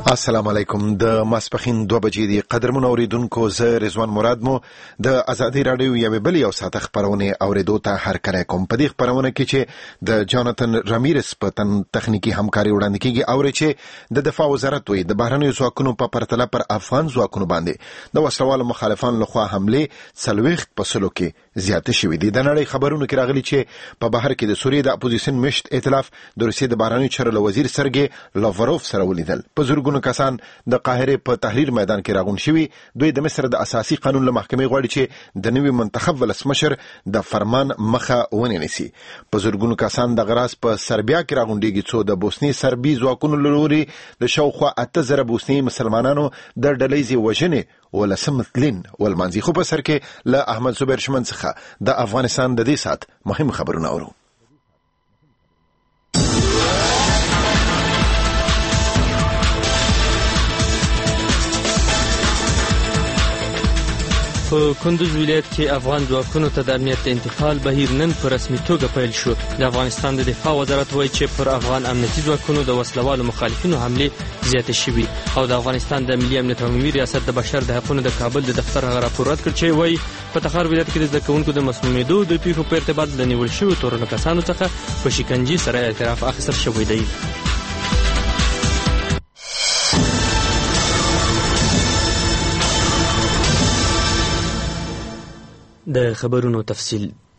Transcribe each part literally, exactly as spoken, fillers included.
السلام علیکم. د ماسپخین دوه بجې دی. قدرمن اوریدونکو، زه رضوان مراد مو د ازادي رادیو یوې بلې او ساته خبرونه اوریدو ته هرکلی کوم. په دې خبرونه کې چې د جاناتن رامیرس په تن تخنیکی همکاري وړاندې کیږي او چې د دفاع وزارت وی د بهرنیو ځواکونو په پرتله پر افغان ځواکونو باندې د وسلوالو مخالفانو لخوا حمله څلوېښت په سلو کې زیاته شوې دي. د نړۍ خبرونه کې راغلي چې په بهر کې د سوریې د اپوزیشن مشت ائتلاف د روسیې د بهرنیو چارو وزیر سرګي لاوروف سره ولیدل. په زورګونو کسان د قاهره په تحریر میدان کې راغون شوي. دوی د مصر د اساسي قانون له محکمې غواړي چې د نوي منتخب ولسمشر د فرمان مخه ونیسي. په زورګونو کسان د غراس په سربیا کې راغونډيږي څو د بوسني سربي ځواکونو لوري د شاوخوا اته زره بوسني مسلمانانو د ډلېزي وژنې ولسم تلین ولمنځي. خو په سر کې له احمد زبیر شمن څخه د افغانستان د دې سات مهم خبرونه اورو. په کندوز ولایت کې افغان ځواکونو ته د امنیت انتقال بهیر نن په رسمي توګه پیل شو. د افغانستان د دفاع وزارت وایي چې پر افغان امنیتي ځواکونو د وسلوالو مخالفینو حمله زیاتې شوې او د افغانستان د ملي امنیت عمومي ریاست د بشر د حقوقو د کابل د دفتر هغه راپور رد کړ چې وایي په تخار ولایت کې د زده کوونکو د مسمومیدو د پیښو په ارتباط د نیول شویو تورنو کسانو څخه په شکنجې سره اعتراف اخیستل شوی دی. د خبرونو تفصیل.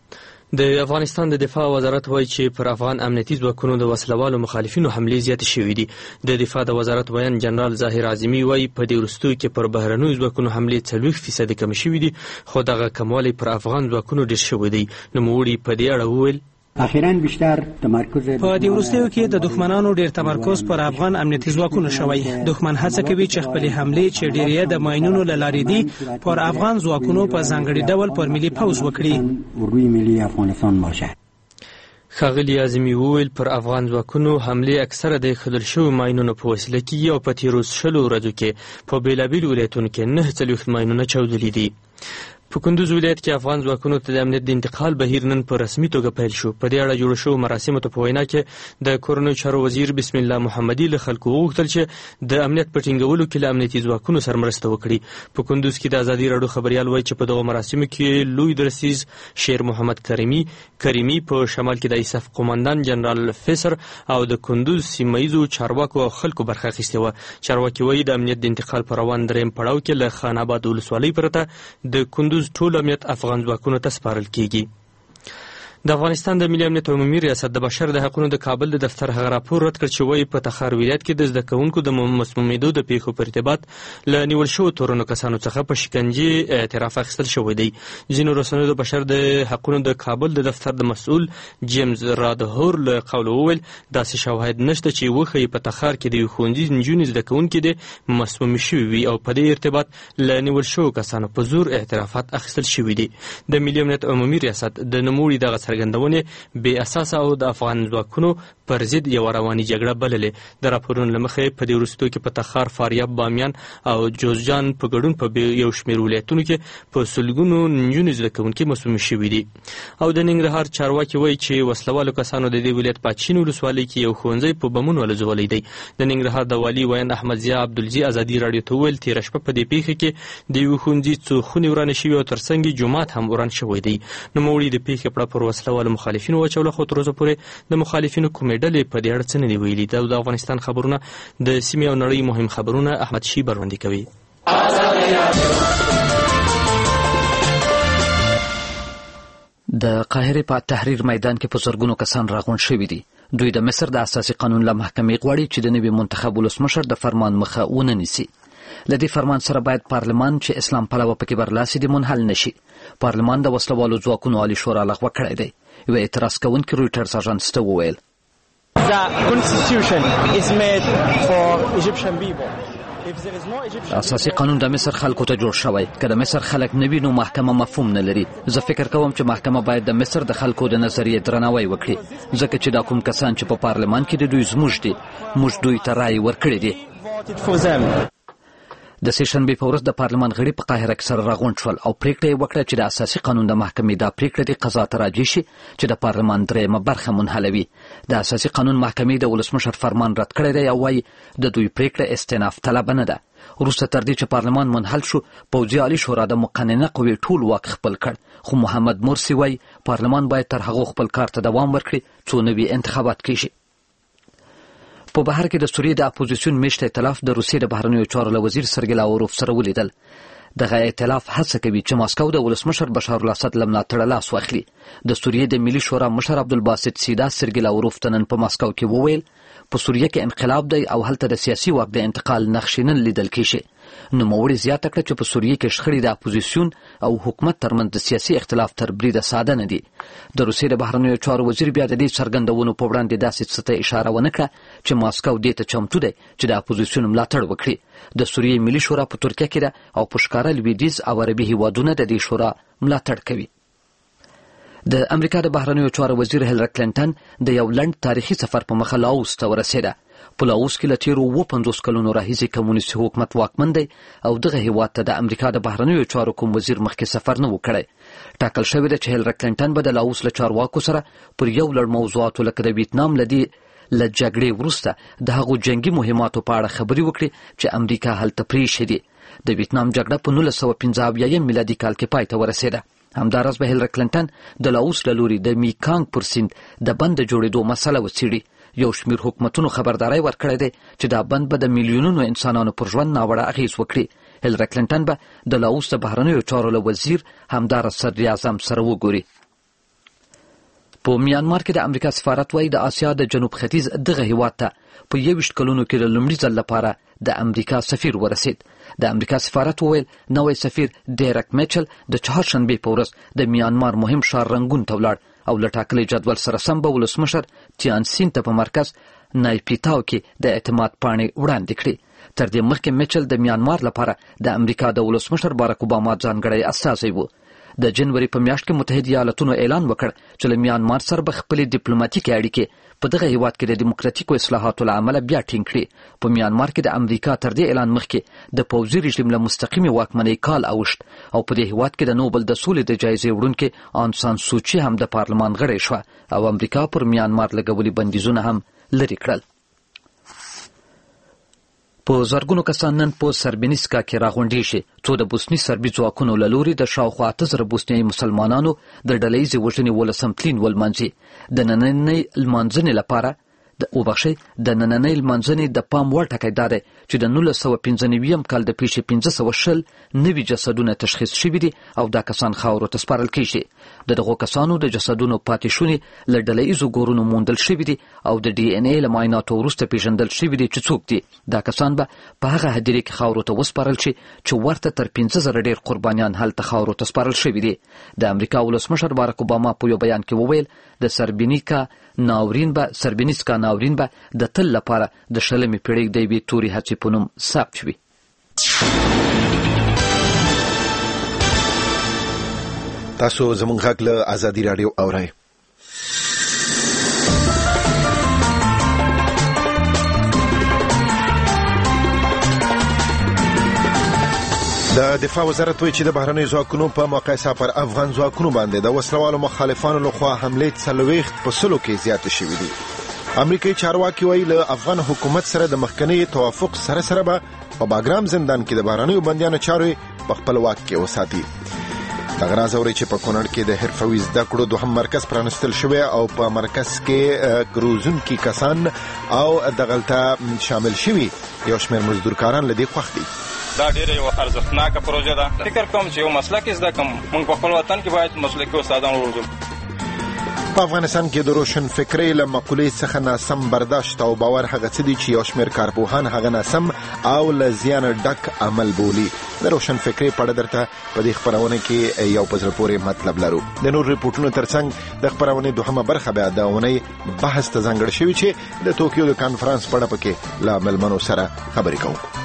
د افغانستان د دفاع وزارت وایي چې پر افغان امنیتي ځواکونو د وسلوالو مخالفینو حملې زیاتې شوې دي. د دفاع د وزارت بیان جنرال ظاهر اعظمي وایي په دې وروستیو کې پر بهرنیو ځواکونو حملې څلوېښت فیصده کمې شوې دي، خو دغه کموالی پر افغان ځواکونو ډېر شوی دی. نوموړي په دې اړه وویل اخیراً بیشتر تمرکز په دې وروستیو کې د دښمنانو ډېر تمرکز پر افغان امنیتي ځواکونو شوی. دښمن هڅه کوي چې خپلې حملې چې ډېر یې د ماینونو له لارې دي پر افغان ځواکونو په ځانګړي ډول پر ملي پوځ وکړي. روی ملي افغانستان باشه. ښاغلي اعظمي وویل پر افغان ځواکونو حملې اکثره د ایښودل شویو ماینونو په وسیله کېږي او په تېرو شلو ورځو کې په بېلابېلو ولایتونو کې نهه څلوېښت ماینونه چاودلي دي. په کندوز ولایت کې افغان ځواکونو ته د امنیت د انتقال بهیر نن په رسمي توګه پیل شو. په دې اړه جوړ شوو مراسمو ته په وینا کې د کورنیو چارو وزیر بسم الله محمدي له خلکو وغوښتل چې د امنیت په ټینګولو کې له امنیتي ځواکونو سره مرسته وکړي. په کندوز کې د ازادي راډیو خبریال وایي چې په دغو مراسمو کې لوی درسیز شیر محمد کریمي کریمي په شمال کې د ایساف قومندان جنرال فیسر او د کندوز سیمه ییزو چارواکو او خلکو برخه اخیستې وه. چارواکي وایي د امنیت د انتقال په روان درېیم پړاو کې له خان آباد ولسوالۍ پرته د کندوز ټول امنیت افغان ځواکونو ته سپارل کیږي. د افغانستان د ملي امنیت عمومي ریاست د بشر د حقوقو د کابل د دفتر هغه راپور رد کړ چې وایي په تخار ولایت کې د زده کوونکو د مسمومیدو د پیښو په ارتباط له نیول شوو تورنو کسانو څخه په شکنجې اعتراف اخیستل شوی دی. ځینو رسنیو د بشر د حقوقو د کابل د دفتر د مسؤل جیمز رادهور له قوله وویل داسې شواهد نشته چې وښیي په تخار کې د یو ښوونځي نجونې زده کوونکي د مسمومې شوي وي او په دې ارتباط له نیول شوو کسانو په زور اعترافات اخیستل شوي دي. د ملي امنیت عمومي ریاست د نوموړي دغه څرګندونې بې اساسه او د افغان ځواکونو پر ضد یوه رواني جګړه بللې. د راپورونو له مخې په دې وروستیو کې په تخار، فاریاب، بامیان او جوزجان په ګډون په یو شمېر ولایتونو کې په سلګونو نجونې زده کوونکي مسمومې شوي دي. او د ننګرهار چارواکي وایي چې وسلوالو کسانو د دې ولایت په اچین ولسوالۍ کې یو ښوونځی په بمونو الوځولی دی. د ننګرهار د والي ویاند احمد ضیا عبدالزي ازادي راډیو ته وویل تېره شپه په دې پیښه کې د یوه ښوونځي څو خونې ورانې شوي او تر څنګ یې جومات هم وران شوی دی. نوموړي د پیښې په اړه پر وسلوالو مخالفینو واچوله، خو تر اوسه پورې د مخالفینو کومې ډلې په دې اړه څه نه دي ویلي. د افغانستان خبرونه د سیمې او نړۍ مهم خبرونه احمد شي بروندي کوي. د قاهرې په تحریر میدان کې په زرګونو کسان راغونډ شوي دي. دوی د مصر د اساسي قانون له محکمې غواړي چې د نوي منتخب ولسمشر د فرمان مخه ونه نیسي. له دې فرمان سره باید پارلمان چې اسلام پلوه پکې برلاسي دي منحل نشي. پارلمان د وسلوالو ځواکونو عالي شورا لغوه کړی دی. یوه اعتراض کوونکي رویټرز اژانس ته وویل اساسي قانون د مصر خلکو ته جوړ شوی. که د مصر خلک نه وي نو محکمه مفهوم نه لري. زه فکر کوم چې محکمه باید د مصر د خلکو د نظریې درناوی وکړي، ځکه چې دا کوم کسان چې په پارلمان کې د دوی زموږ دي، موږ دوی ته رایې ورکړې دي. د سې شنبې په ورځ د پارلمان غړي په قاهره کې سره راغونډ شول او پریکړه یې وکړه چې د اساسي قانون د محکمې دا پریکړه د قضا ته راجع شي چې د پارلمان درېیمه برخه منحلوي. د اساسي قانون محکمې د ولسمشر فرمان رد کړی دی او وايي د دوی پریکړه استئناف طلبه نه ده. وروسته تر دې چې پارلمان منحل شو، پوځي عالی شورا د مقننه قوې ټول واک خپل کړ، خو محمد مرسي وايي پارلمان باید تر هغه خپل کار ته دوام ورکړي څو نوي انتخابات کیږي. په بهر کې د سوریې د اپوزیسیون میشت ائتلاف د روسیې د بهرنیو چارو له وزیر سرګی لاوروف سره ولیدل. دغه ائتلاف هڅه کوي چې ماسکو د ولسمشر بشار الاسد له ملاتړه لاس واخلي. د سوریې د ملي شورا مشر عبدالباسط سیدا سرګی لاوروف ته نن په ماسکو کې وویل په سوریه کې انقلاب دی او هلته د سیاسي واک د انتقال نقشې نن لیدل کیږي. نوموړي زیاته کړه چې په سوریه کې شخړې د اپوزیسیون او حکومت ترمنځ د سیاسي اختلاف تر بریده ساده نه دي. د روسیې د بهرنیو چارو وزیر بیا د دې څرګندونو په وړاندې داسې څه ته اشاره ونه کړه چې ماسکو دې ته چمتو دی چې د اپوزیسیون ملاتړ وکړي. د سوریې ملي شورا په ترکیه کې ده او په ښکاره لویدیځ او عربي هیوادونه د دې شورا ملاتړ کوي. د امریکا د بهرنیو چارو وزیر هیلری کلینټن د یو لنډ تاریخي سفر په مخه لاوس ته ورسېده. په لاوس کې له تیرو اووه پنځوس کلونو راهیسې کمونیستي حکومت واکمن دی او دغه هیواد ته د امریکا د بهرنیو چارو کوم وزیر مخکې سفر نه و کړی. ټاکل شوې ده چې هیلری کلینټن به د لاوس له چارواکو سره پر یو لړ موضوعاتو لکه د ویتنام له دې له جګړې وروسته د هغو جنگي مهماتو په اړه خبرې وکړي چې امریکا هلته پرېښې دي. د ویتنام جګړه په نولس سوه پنځه اویایم میلادي کال کې پای ته ورسېده. همداراز به هیلری کلینټن د لاوس له لوري د میکانګ پر سیند د بند د جوړېدو مسله وڅېړي. یو شمیر حکومتونو خبرداري ورکړې ده چې دا بند به د میلیونونو انسانانو پر ژوند ناوړه اغیز وکړي. هیلری کلینټن به د لاوس د بهرنیو چارو له وزیر همداراز صدر اعظم سره وګوري. په میانمار کې د امریکا سفارت وايي د آسیا د جنوب ختیځ دغه هیواد ته په یویشت کلونو کې د لومړي ځل لپاره د امریکا سفیر ورسید. د امریکا سفارت وویل نوی سفیر ډیرک میچل د چهارشنبې په ورځ د میانمار مهم ښار رنګون ته ولاړ او له ټاکلي جدول سره سم به ولسمشر تیان سین ته په مرکز نایپیتاو کې د اعتماد پاڼې وړاندې کړي. تر دې مخکې میچل د میانمار لپاره د امریکا د ولسمشر باراک اوباما ځانګړی استازی و. د جنوري په میاشت کې متحده ایالاتونو اعلان وکړ چې له میانمار سره به خپلې ډیپلوماټیکې اړیکې په دغه هیواد کې د دیموکراتیکو اصلاحاتو له امله بیا ټینګ کړي. په میانمار کې د امریکا تر دې اعلان مخکې د پوځي رژیم له مستقیمې واکمنۍ کال اوښت او په دې هیواد کې د نوبل د سولې د جایزې وړونکې آن سان سوچي هم د پارلمان غړې شوه او امریکا پر میانمار لګولي بندیزونه هم لرې کړل. په زرګونو کسان نن په سربینسکا کې راغونډې شي څو د بوسني سربي ځواکونو له لوري د شاوخوا اته زره بوسنیایي مسلمانانو د ډلهییزې وژنې ولسم تلین ولمانځي. د نننۍ لمانځنې لپاره د وبخښئ د نننۍ لمانځنې د پام وړ ټکی دا دی چې د نولس سوه پنځه نویم کال د پیښې پنځه سوه شل نوي جسدونه تشخیص شوي دي او دا کسان خاورو ته سپارل کیږي. د دغو کسانو د جسدونو پاتې شونې له ډلهییزو ګورونو موندل شوي دي او د ډي ان اے له معایناتو وروسته پیژندل شوي دي چې څوک دي. دا کسان به په هغه هدیرې کې خاورو ته وسپارل شي چې ورته تر پنځه زره ډېر قربانیان هلته خاورو ته سپارل شوي دي. د امریکا ولسمشر باراک اوباما په یو بیان کې وویل د سربینیکا ناورین به سربینسکا ناورین به د تل لپاره د شلمې پیړۍ د یوې تورې هڅې په نوم ثبت شوي. تاسو زموږ غږ له ازادي راډیو اورئ. د دفاع وزارت وایي چې د بهرنیو ځواکونو په مقایسه پر افغان ځواکونو باندې د وسلوالو مخالفانو لخوا حملې څلوېښت په سلو کې زیاتې شوې دي. امریکایي چارواکي وایي له افغان حکومت سره د مخکني توافق سره سره به په باګرام زندان کې د بهرنیو بندیانو چارې په خپل واک کې وساتي. دغه راز اوري چې په کونړ کې د حرفوي زده کړو دوهم مرکز پرانستل شوی او په مرکز کې کروزونکي کسان او دغلته شامل شوي یو شمېر مزدورکاران له دې خوښ دي. دا ډیره یو ارزښتناکه پروژه ده. فکر کوم چې یو مسلک زده کوم موږ په خپل وطن کې باید مسلکي استادان وروزو. په افغانستان کې د روشن فکرۍ له مقولې څخه ناسم برداشت او باور هغه څه دي چې یو شمېر کارپوهان هغه ناسم او له زیانه ډک عمل بولي. د روشن فکرۍ په اړه درته په دې خپرونه کې یو په زړه پورې مطلب لرو. د نور ریپورټونو ترڅنګ د خپرونې دوهمه برخه بیا د اونۍ بحث ته ځانګړې شوې چې د توکیو د کانفرانس په اړه پکې له مېلمنو سره خبرې کوو.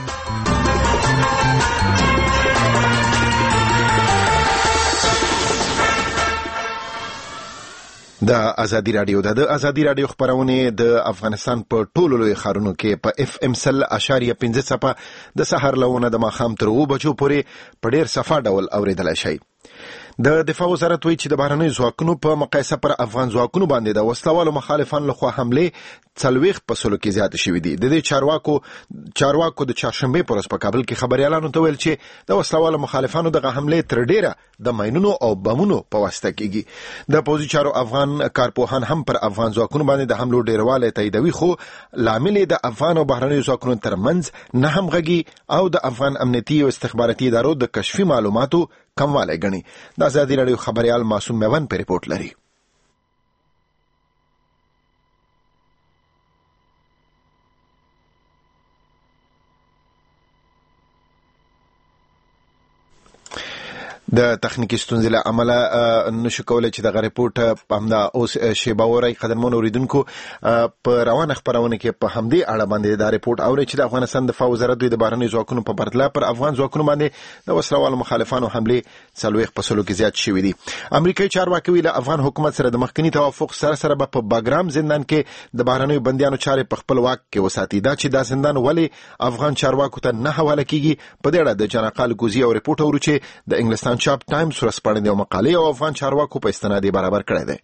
د ازادي رادیو د ازادي رادیو خبرونه د افغانستان په ټولو لوی ښارونو کې په اف ام سل اشاریه پنځه صفه د سحر لونه د ماخام تر اوه بجو پورې په ډیر صفه ډول اوریدل شي. د دفاع وزارت وایي چې د بهرنیو ځواکونو په مقایسه پر افغان ځواکونو باندې د وسلوالو مخالفانو لخوا حمله څلويخ په سلو کې زیات شوې دي. د دې چارواکو چارواکو د چهارشنبه پر ورځ په کابل کې خبريالانو ته ویل چې د وسلوالو مخالفانو د حمله تر ډیره د ماینونو او بمونو په واسطه کېږي. د پوزي چارو افغان کارپوهان هم پر افغان ځواکونو باندې د حملو ډیرواله تاییدوي، خو لامل د افغان او بهرنیو ځواکونو ترمنځ نه همغږي او د افغان امنیتي او استخباراتي ادارو د کشفي معلوماتو کموالی ګڼي. د ازادي رادیو خبريال معصوم میوان په ریپورت لري. د تخنیکی ستونزې له امله نشو کولای چې د ریپورت همدا اوس شیباوري قدرمن اوریدونکو په روانه خبرونه کې په همدې اړه باندې دا ریپورت اوري چې د افغانستان دفاع وزارت د بهرنیو ځواکونو په پرتله پر افغان ځواکونو باندې د وسلوالو مخالفانو حمله څلويخ په سلو کې زیات شوې دي. امریکایي چارواکي ویل افغان حکومت سره د مخکنی توافق سره سره په باګرام زندان کې د بهرنیو بنديانو چارې په خپل واک کې وساتي. دا چې دا زندان ولی افغان چارواکو ته نه حواله کیږي په دې اړه د جنقال ګوزی او ریپورت اورو چې د انګلستان چاپ ټایمز ورسپړنې او مقالې او افغان چارواکو په استنادي برابر کړی دی.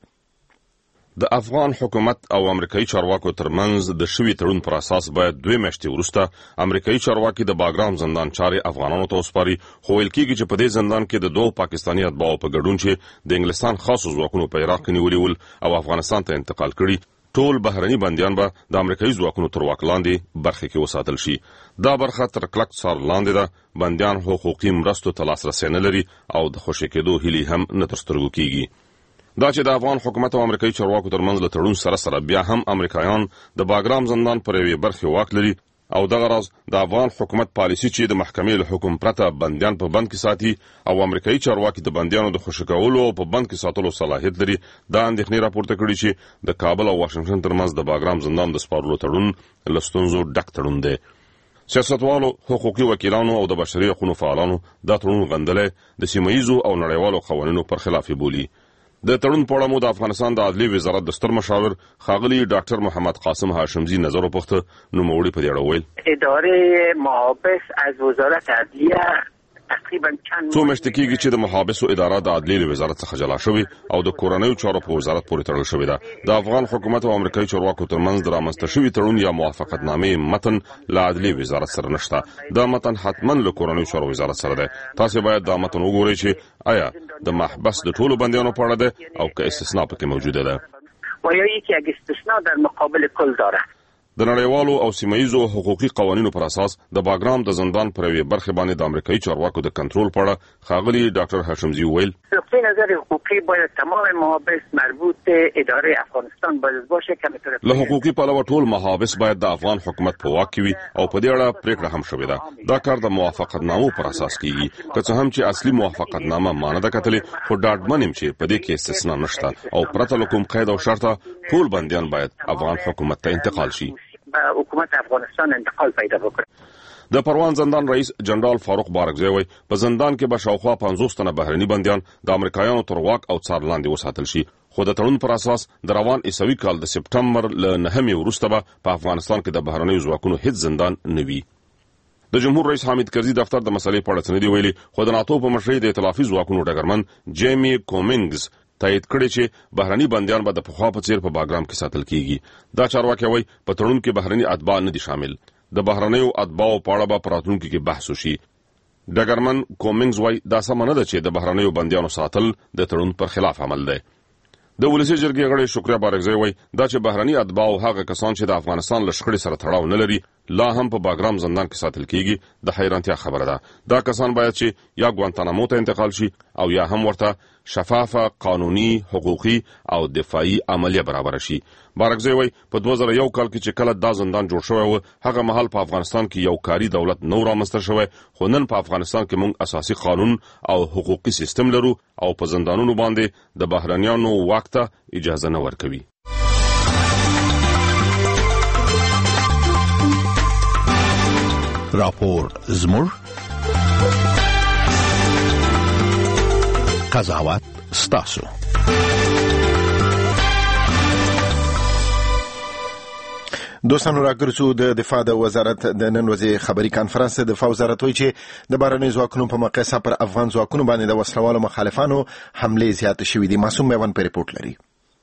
د افغان حکومت او امریکایي چارواکو ترمنځ د شوي تړون پر اساس باید دوه میاشتې وروسته امریکایي چارواکي د باګرام زندان چارې افغانانو ته وسپاري، خو ویل کېږي چې په دې زندان کې د دوه پاکستاني اتباعو په ګډون چې د انګلستان خاصو ځواکونو په عراق کې نیولي ول او افغانستان ته انتقال کړي، ټول بهرني بنديان به د امریکایي ځواکونو تر واک لاندې برخه کې وساتل شي. دا برخه تر کلک څار لاندې ده. بنديان حقوقي مرستو ته لاسرسی نه لري او د خوشی کېدو هیلې هم نه تر سترګو کېږي. دا چې د افغان حکومت او امریکایي چارواکو ترمنځ له تړون سره سره بیا هم امریکایان د باګرام زندان پر یوې برخه واک لري او دغه راز د افغان حکومت پالیسي چې د محکمې له حکم پرته بنديان په بند کې ساتي او امریکایي چارواکي د بنديانو د خوشی کولو او په بند کې ساتلو صلاحیت لري، دا اندېښنې راپورته کړي چې د کابل او واشنگټن ترمنځ د باګرام زندان د سپارلو تړون له ستونزو ډک تړون دی. سیاستوالو، حقوقي وکیلانو او د بشري حقوقو فعالانو دا تړون غندلې د سیمه‌یزو او نړیوالو قوانینو پر خلاف بولي. د تړون په اړه مو د افغانستان د عدلي وزارت د ستر مشاور ښاغلي ډاکټر محمد قاسم هاشمزي نظر وپوښته. نو موړي په دې اړه ویل اداره محابس از وزارت عدلیه تقریبا چند څو میاشتې کېږي چې د محابسو اداره د عدلي له وزارت څخه جلا شوې او د کورنیو چارو په وزارت پورې تړل شوې ده. د افغان حکومت او امریکایي چارواکو ترمنځ د رامنځته شوي تړون یا موافقتنامې متن له عدلي وزارت سره نشته. دا متن حتما له کورنیو چارو وزارت سره ده. تاسو باید دا متن وګورئ چې آیا د محبس د ټولو بندیانو په اړه ده او که استثناء پکې موجوده ده و یا یک استثناء در مقابل کل داره. د نړیوالو او سیمه‌یزو حقوقي قوانینو پر اساس د باګرام د زندان پر یوې برخه باندې د امریکایي چارواکو د کنټرول په اړه ښاغلي ډاکټر هاشمزي ویل نقطه نظر حقوقي باید تمام محابس مربوط به اداره افغانستان باید باشه که له حقوقي پلوه ټول محابس باید د افغان حکومت په واک کې وي او په دې اړه پریکړه هم شوې ده. دا کار د موافقتنامو پر اساس کیږي، که څه هم چې اصلي موافقتنامه مانه ده کتلې، خو ډاډمن یم چې په دې کې استثناء نشته او پرته له کوم قید او شرطه ټول بندیان باید افغان حکومت ته انتقال شي. حکومت افغانستان انتقال پیدا وکړي. د پروان زندان رئیس جنرال فاروق بارکزی وایي په زندان کې به شاوخوا پنځوس تنه بهرني بندیان د امریکایانو تر واک او څار لاندې وساتل شي، خو د تړون پر اساس د روان عیسوي کال د سپټمبر له نهمې وروسته به په افغانستان کې د بهرنیو ځواکونو هیڅ زندان نه وي. د جمهور رئیس حامد کرزي دفتر د مسلې په اړه څه نه دی ویلي، خو د ناتو په مشرۍ د ائتلافي ځواکونو ډګرمن جیمی کومینګز تایید کړی چې بهرني بندیان به د پخوا په څیر په باګرام کې ساتل کیږي. دا چارواکي وایي په تړون کې بهرني اتباع نه دي شامل. د بهرنیو اتباعو په اړه به په راتلونکي کې بحث وشي. ډګرمن کومینګز وایي دا سم نه ده چې د بهرنیو بندیانو ساتل د تړون پر خلاف عمل دی. د ولسی جرګې غړي شکریا بارکزی وایي دا چې بهرني اتباع او هغه کسان چې د افغانستان له شخړې سره تړاو نه لري لا هم په باګرام زندان کې ساتل کیږي د حیرانتیا خبره ده. دا کسان باید چې یا ګوانتانامو ته انتقال شي او یا هم ورته شفافه قانوني حقوقي او دفاعي عملیه برابر شي. بارکزی وایي په دوه زره یو کال کې چې کله دا زندان جوړ شوی و هغه مهال په افغانستان کې یو کاري دولت نو رامنځته شوی، خو نن په افغانستان کې موږ اساسي قانون او حقوقي سیستم لرو او په زندانونو باندې د بهرنیانو واک ته اجازه نه ورکوي. راپور زموږ قضاوت ستاسو. دوستانو راګرځو د دفاع د وزارت د نن ورځې خبري کانفرنس د دفاع وزارت وایي چې د بهرنیو ځواکونو په مقایسه پر افغان ځواکونو باندې د وسلوالو مخالفانو حمله زیاته شوې دي. معصوم میوان په ریپورت لري.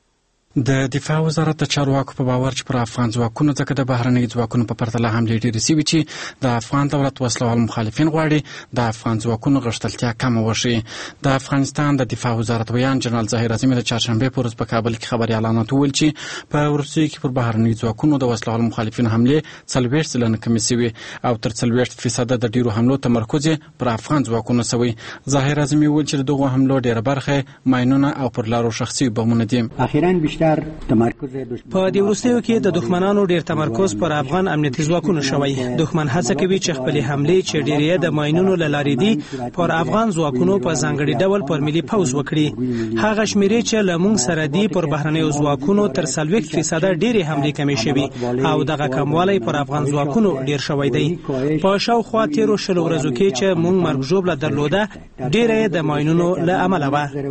د دفاع وزارت د چارواکو په باور چې پر افغان ځواکونو ځکه د بهرنیو ځواکونو په پرتله حملې ډېرې سوي چې د افغان دولت وسلوال مخالفین غواړي د افغان ځواکونو غښتلتیا کمه وشي. د افغانستان د دفاع وزارت ویان جنرال ظاهر اعظمي د چهارشنبې په ورځ په کابل کې خبري اعلانات وویل چې په وروستیو کې پر بهرنیو ځواکونو د وسلوال مخالفین حملې څلوېښت سلنه کمې سوي او تر څلوېښت فیصده د ډېرو حملو تمرکز پر افغان ځواکونو سوی. ظاهر اعظمي وویل چې دغه حملو ډېره برخه ماینونه او پر لارو شخصي بمونه دي. اخیراً بیشتر تمرکز په دې وروستیو کې د دښمنانو ډیر تمرکز پر افغان امنیتي ځواکونو شوی. دښمن هڅه کوي چې خپل حملې چې ډیرې د ماینونو لارې دي پر افغان ځواکونو په ځانګړي ډول پر ملي پوز وکړي. هغه شمیرې چې لمونږ سره دي پر بهرنیو ځواکونو تر څلوېښت فیصده ډیرې حملې کمې شوي او دغه کموالی پر افغان ځواکونو ډیر شوی دی. په شاوخوا تیرو شلو ورځو کې چې موږ مرګ ژوبله درلوده ډیرې د ماینونو له امله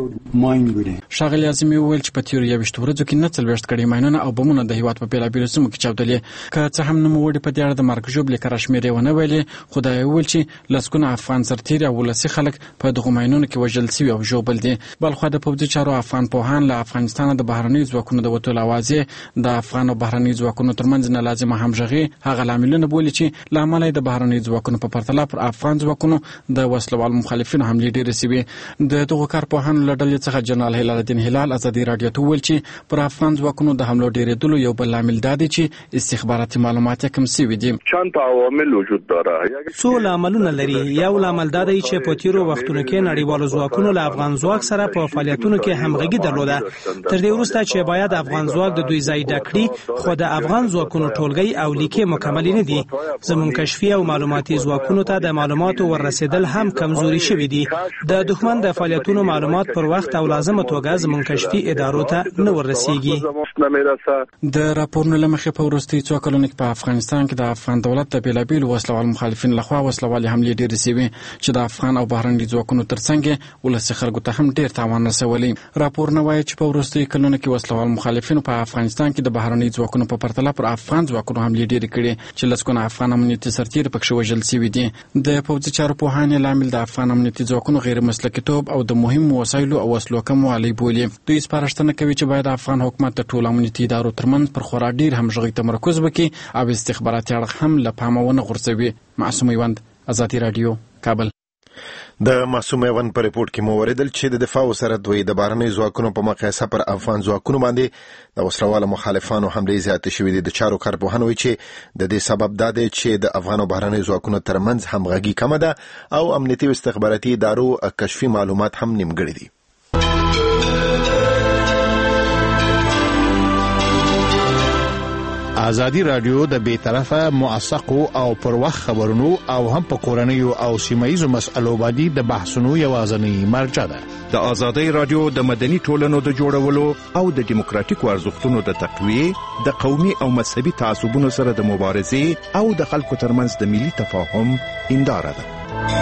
وه. ښاغلي اعظمي وویل چې په تیرو یوویشتو ورځو کې نه څلوېښت کړي ماینونه او بمونه د هیواد په بیلابیلو سیمو کې چاودلې. که څه هم نوموړي په دې اړه د مرګ ژوبلې کره شمېرې ونه ویلې، خو دا یې وویل چې لسګونه افغان سرتیري او ولسي خلک په دغو ماینونو کې وژل سوي او ژوبل دي. بلخوا د پوځي چارو افغان پوهان له افغانستانه د بهرنیو ځواکونو د وتلو اوازې د افغان او بهرنیو ځواکونو ترمنځ نه لازمه همغږي هغه لاملونه بولي چې له امله د بهرنیو ځواکونو په پرتله پر افغان ځواکونو د وسلوال مخالفینو حملې ډېرې سوي. د دغو کارپوهانو له ډلې څخه جنرال هلال الدین هلال ازادي راډیو ته وویل چې پر افغان ځواکونو د حملو ډېرېدلو یو بل لامل دا دی چې استخباراتي معلومات یې کم سوي دي. چند عوامل وجود داره. څو لاملونه لري. یو لامل دا دی چې په تیرو وختونو کې نړیوالو ځواکونو له افغان ځواک سره په فعالیتونو کې همغږي درلوده. تر دې وروسته چې باید افغان ځواک د دوی ځای ډک کړي، خو د افغان ځواکونو ټولګي او لیکې مکمل نه دي. زموږ کشفي او معلوماتي ځواکونو ته د معلوماتو وررسېدل هم کمزوري شوي دي. د دښمن د فعالیتونو معلومات پر وخت او لازمه توګه زموږ کشفي ادارو ته نه وررسېږي. د راپورونو له مخې په وروستیو څو کلونو کې په افغانستان کې د افغان دولت د بیلابیلو وسلوال مخالفین لخوا وسلوالې حملې ډېرې سوي چې د افغان او بهرنیو ځواکونو ترڅنګ ولسي خلکو ته هم ډېر تاوان رسولی. راپورونه وایي چې په وروستیو کلونو کې وسلوال مخالفینو په افغانستان کې د بهرنیو ځواکونو په پرتله پر افغان ځواکونو حملې ډېرې کړي چې لسګونه افغان امنیتي سرتیري پکښې وژل سوي دي. د پوځي چارو پوهان یې لامل د افغان امنیتي ځواکونو غیر مسلکیتوب او د مهمو وسایلو او وسلو کموالی بولي. دوی سپارښتنه کوي چې باید افغان حکومت د ټولو امنیتي ادارو ترمنځ پر خورا ډیر همغږي تمرکز وکړي او استخباراتي اړخ هم له پامه ونه غورځوي. معصوم میوند، ازادي راډیو، کابل. د معصوم میوند په ریپورت کې مو اوریدل چې د دفاع وزارت دوی د بهرنیو ځواکونو په مقایسه پر افغان ځواکونو باندې د وسلوالو مخالفانو حملې زیاتې شوې دي. د چارو کارپوهان وایي چې د دې سبب دا دی چې د افغان او بهرنیو ځواکونو ترمنځ همغږي کمه ده او امنیتي او استخباراتي ادارو کشفي معلومات هم نیمګړي دي. ازادي رادیو د بې طرفه موثقو او پر وخت خبرونو او هم په کورنیو او سیمایي مسألو باندې د بحثونو یوازینی مرجع ده. د ازادي رادیو د مدني ټولنو د جوړولو او د دیموکراتیکو ارزښتونو د تقویه، د قومي او مذهبي تعصبونو سره د مبارزې او د خلکو ترمنځ د ملي تفاهم هنداره ده.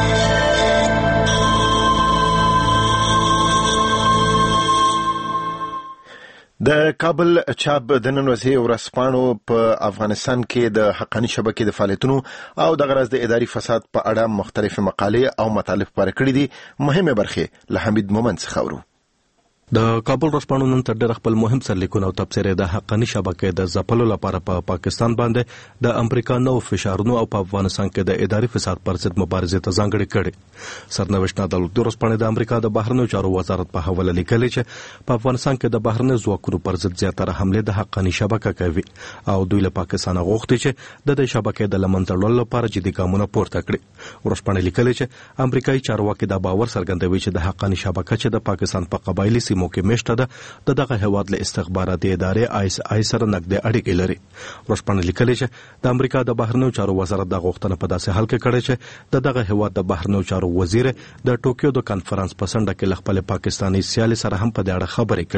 د کابل چاپ د نن ورځې ورځپاڼو په افغانستان کې د حقاني شبکې د فعالیتونو او د غرض د اداري فساد په اړه مختلفې مقالې او مطالب خپاره کړي دي. مهمه برخه له حمید مومند څخه اورو. د کابل ورځپاڼو نن تر ډېره خپل مهم سرلیکونه او تبصرې د حقاني شبکې د ځپلو لپاره په پا پاکستان باندې د امریکا نو فشارونو او په افغانستان کې د اداري فساد پر ضد مبارزې ته ځانګړې کړې. سرنوشت عدالت د ورځپاڼې د امریکا د بهرنیو چارو وزارت په حواله لیکلي چې په افغانستان کې د بهرنیو ځواکونو پر ضد زیاتره حملې د حقاني شبکه کوي او دوی له پاکستان غوښتي چې د دې شبکې د لمنځه وړلو لپاره جدي ګامونه پورته کړي. ورځپاڼې لیکلي چې امریکایي چارواکي دا باور څرګندوي چې د حقاني شبکه چې د پاکستان په قبایلی سیمو کې میشته ده د دغه هیواد له استخباراتي ادارې آی اس آی سره نږدې اړیکې لري. ورځپاڼې لیکلي چې د امریکا د بهرنیو چارو وزارت د غوښتنه په داسې حال کې کړې چې د دغه هیواد د بهرنیو چارو وزیر د ټوکیو د کانفرنس په څنډه کې له خپل پاکستاني سیالي سره هم په دې اړه خبرې کړې.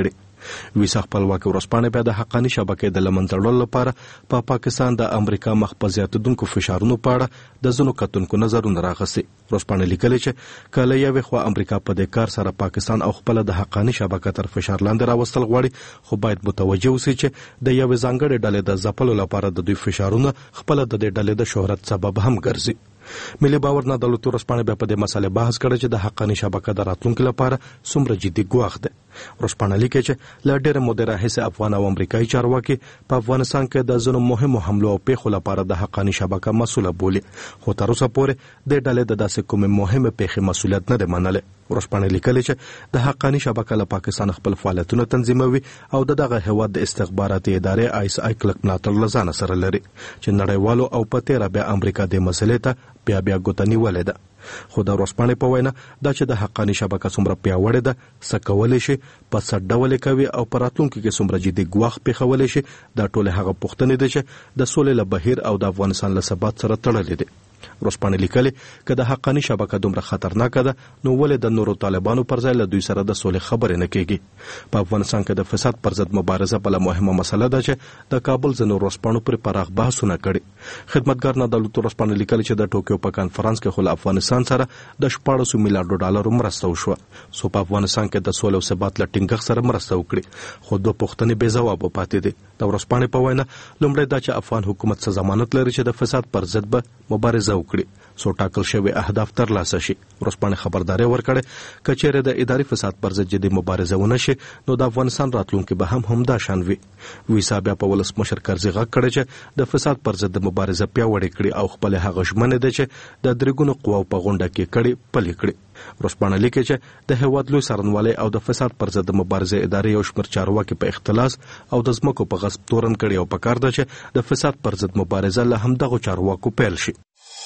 ویسا خپلواکي ورځپاڼه بیا د حقاني شبکې د لمنځړلو لپاره په پا پاکستان د امریکا مخ په زیاتېدونکو فشارونو په اړه د ځینو کتونکو نظرونه راغسي. ورځپاڼه لیکلي چې کله یوې خوا امریکا په دې کار سره پاکستان او خپل د حقاني شبکې تر فشار لاندې راوستل غواړي، خو باید متوجه اوسي چې د یوې ځانګړې ډلې د ځپلو لپاره د دوی فشارونه خپل د دې ډلې د شهرت سبب هم ګرځي. ملي باور نه دولتي ورځپاڼه بیا په دې مسلې بحث کړی چې د حقاني شبکې د راتلونکو لپاره څومره جدي ګواښ دی. ورځپاڼه لیکي چې له ډېره موده راهیسې افغان او امریکایي چارواکي په افغانستان کې د ځینو مهمو حملو او پیښو لپاره د حقاني شبکې مسؤله بولي، خو تر اوسه پورې د ډلې د داسې کومې مهمې پیښې مسؤلیت نه دی منلی. ورځپاڼه لیکلي چې د حقاني شبکې له پاکستان خپل فعالیتونه تنظیموي او د دغه هیواد د استخباراتي ادارې آی اس آی کلک ملاتړ له ځانه سره لري چې نړیوالو او په تیره بیا امریکا د مسلې ته بیا بیا ګوته نیولې ده. خو د ورځپاڼې په وینا دا چې د حقاني شبکې څومره پیاوړې ده، څه کولی شي، په څه ډول کوي او په راتلونکي کې څومره جدي ګواښ پېښولی شي، دا ټولې هغه پوښتنې دي چې د سولې له بهیر او د افغانستان له ثبات سره تړلې دي. ورځپاڼه لیکلي که د حقاني شبکې دومره خطرناکه ده، نو ولې د نورو طالبانو پر ځای له دوی سره د سولې خبرې نه کېږي؟ په افغانستان کې د فساد پر ضد مبارزه بله مهمه مسله ده چې د کابل ځینو ورځپاڼو پرې پراخ بحثونه کړي. خدمتګار نه دولتي ورځپاڼه لیکلي چې د ټوکیو په کانفرنس کې خو له افغانستان سره د شپاړسو میلیارډو ډالرو مرسته وشوه، څو په افغانستان کې د سولې او ثبات له ټینګښت سره مرسته وکړي، خو دوه پوښتنې بې ځوابه پاتې دي. د ورځپاڼې په وینا لومړی دا چې افغان حکومت څه ضمانت لري چې د فساد پر ضد به مبارزه وکړي څو ټاکل شوي اهداف ترلاسه شي. ورځپاڼې خبرداری ورکړې که چیرې د اداري فساد پر ضد جدي مبارزه ونه شي، نو د افغانستان راتلونکي به هم همدا شان وي. ویسا بیا په ولسمشر کرزي غږ کړی چې د فساد پر ضد مبارزه پیاوړې کړي او خپل هغه ژمنې ده چې د درېګونو قواو په غونډه کې کړي پلي کړي. ورځپاڼه لیکي چې د هیواد لوی څارنوالۍ او د فساد پر ضد مبارزې ادارې یو شمېر چارواکي په اختلاس او د ځمکو په غصب تورن کړي او پکار ده چې د فساد پر ضد مبارزه له همدغو چارواکو پیل شي.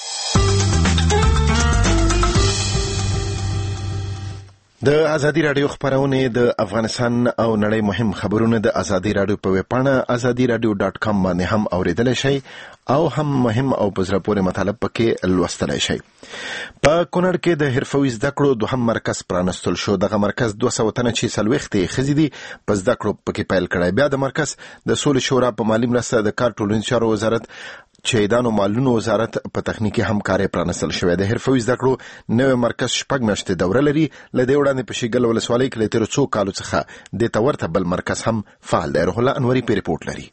د ازادي راډیو خبرونه د افغانستان او نړۍ مهم خبرونه د ازادي راډیو په ویب پاڼه ازادي راډیو ډاټ کام باندې هم اوریدل شي او هم مهم او په زړه پورې مطالب پکې لوستلای شي. په کونړ کې د حرفوي زده کړو دوهم مرکز پرانستل شو. دغه مرکز دوه سوه تنه چې څلوېښت ښځې دي په زده کړو پکې پیل کړی. بیا د مرکز د سولې شورا په مالي مرسته د کار ټولنیزو چارو وزارت چیدانو مالونو وزارت په تخنیکی همکاري پرانستل شوې ده. حرفوي زده کړو نوې مرکز شپږ میاشتې دوره لري. له دې وړاندې په شیګل ولسوالۍ کې له تیرو څو کالو څخه د تورته بل مرکز هم فعال دی. روح الله انوري په ریپورت لري.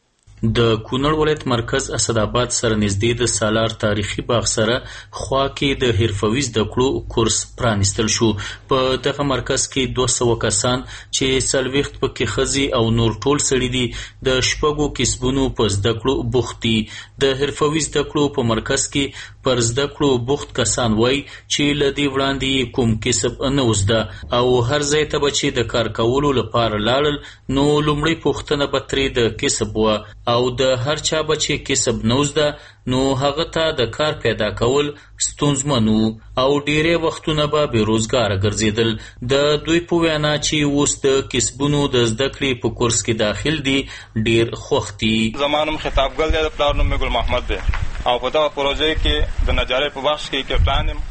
د کونړ ولایت مرکز اسداباد سره نږدې د سالار تاریخي باغ سره خوا کې د حرفوي زده کړو کورس پرانستل شو. په دغه مرکز کې دوه سوه کسان چې څلوېښت پکې ښځې او نور ټول سړي دي د شپږو کسبونو په زده کړو بوخت دي. د حرفوي زده کړو په مرکز کې پر زده کړو بوخت کسان وایي چې له دې وړاندې کوم کسب نه و زده او هر ځای ته به چې د کار کولو لپاره لاړل، نو لومړۍ پوښتنه به ترې د کسب وه او د هر چا به چې کسب نه زده، نو هغه ته د کار پیدا کول ستونزمن و او ډیری وختونه به بېروزګاره ګرځېدل. د دوی په وینا چې اوس د کسبونو د زده کړې په کورس کې داخل دي ډیر خوښ دي. زما نوم خطابګل دی، د پلار نوم مې ګل محمد دی او په دغه پروژې کې د نجارۍ په بخش کې کپټان یم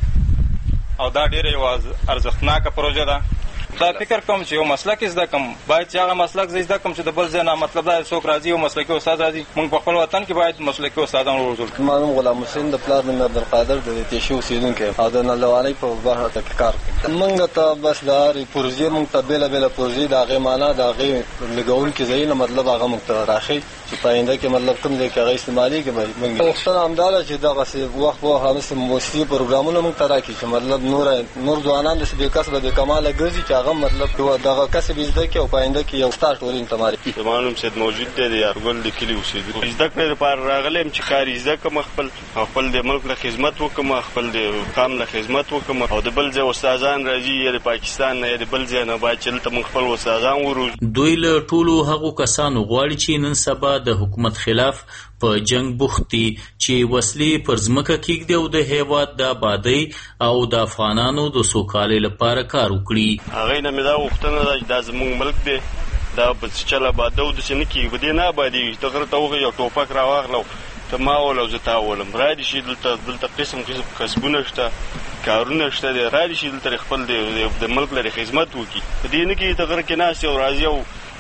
او دا ډیره یوه ارزښتناکه پروژه ده. دا فکر کوم چې یو مسلک زده کوم، باید چې هغه مسلک زده کوم چې د بل ځای نه، مطلب دا څوک راځي یو مسلکي استاد راځي، موږ په خپل وطن کې باید مسلکي استادان وروزل. ما نوم غلام حسین، د پلار نوم عبدالقادر، د تیشو اوسېدونکی او د نلوالۍ په برخه کې کار کوم. موږ ته بس د هرې پروژې موږ ته بېله بېله پروژې د هغې معنا د هغې لګونکي ځایونه مطلب هغه موږ ته راښیي چې په آینده کې مطلب کوم ځای کې هغه استعمالېږي. موږ غوښتنه همدا ده چې دغسې وخت په وخت همسې موسیقي پروګرامونه موږ ته راکړي چې مطلب نور نور ځوانان داسې بې کسبه بې کماله ګرځي چې هغه مطلب دغه کسب زده کړي او په آینده کې یو ستار ټولنې ته معرفي. زما نوم سید موجود دی، د یارګل د کلي اوسېدونکی. زده کړې لپاره راغلی یم چې کار زده کړم، خپل خپل د ملک له خدمت وکړم، خپل د قام له خدمت وکړم او د بل ځای استادان راځي یا د پاکستان نه یا د بل ځای نه باید چې دلته موږ خپل استادان وروزو. دوی له ټولو هغو کسانو غواړي چې نن سبا د حکومت خلاف په جنگ بوخت دي چې وسلې پر ځمکه کېږدي او د هېواد د آبادۍ او د افغانانو د سوکالۍ لپاره کار وکړي. هغې نه مې دا غوښتنه ده چې دا زموږ ملک دی، دا په چل آباده او داسې نه کېږي، په دې نه آبادېږي. ته غره ته وغږې یو ټوپک راواخله ته ما ول او زه تا ولم، را دي شي دلته دلته قسم قسم کسبونه شته، کارونه شته دی، را دي شي دلته خپل د ملک لري خدمت وکړي. په دې نه کېږي ته غره کې ناست یې او راځي او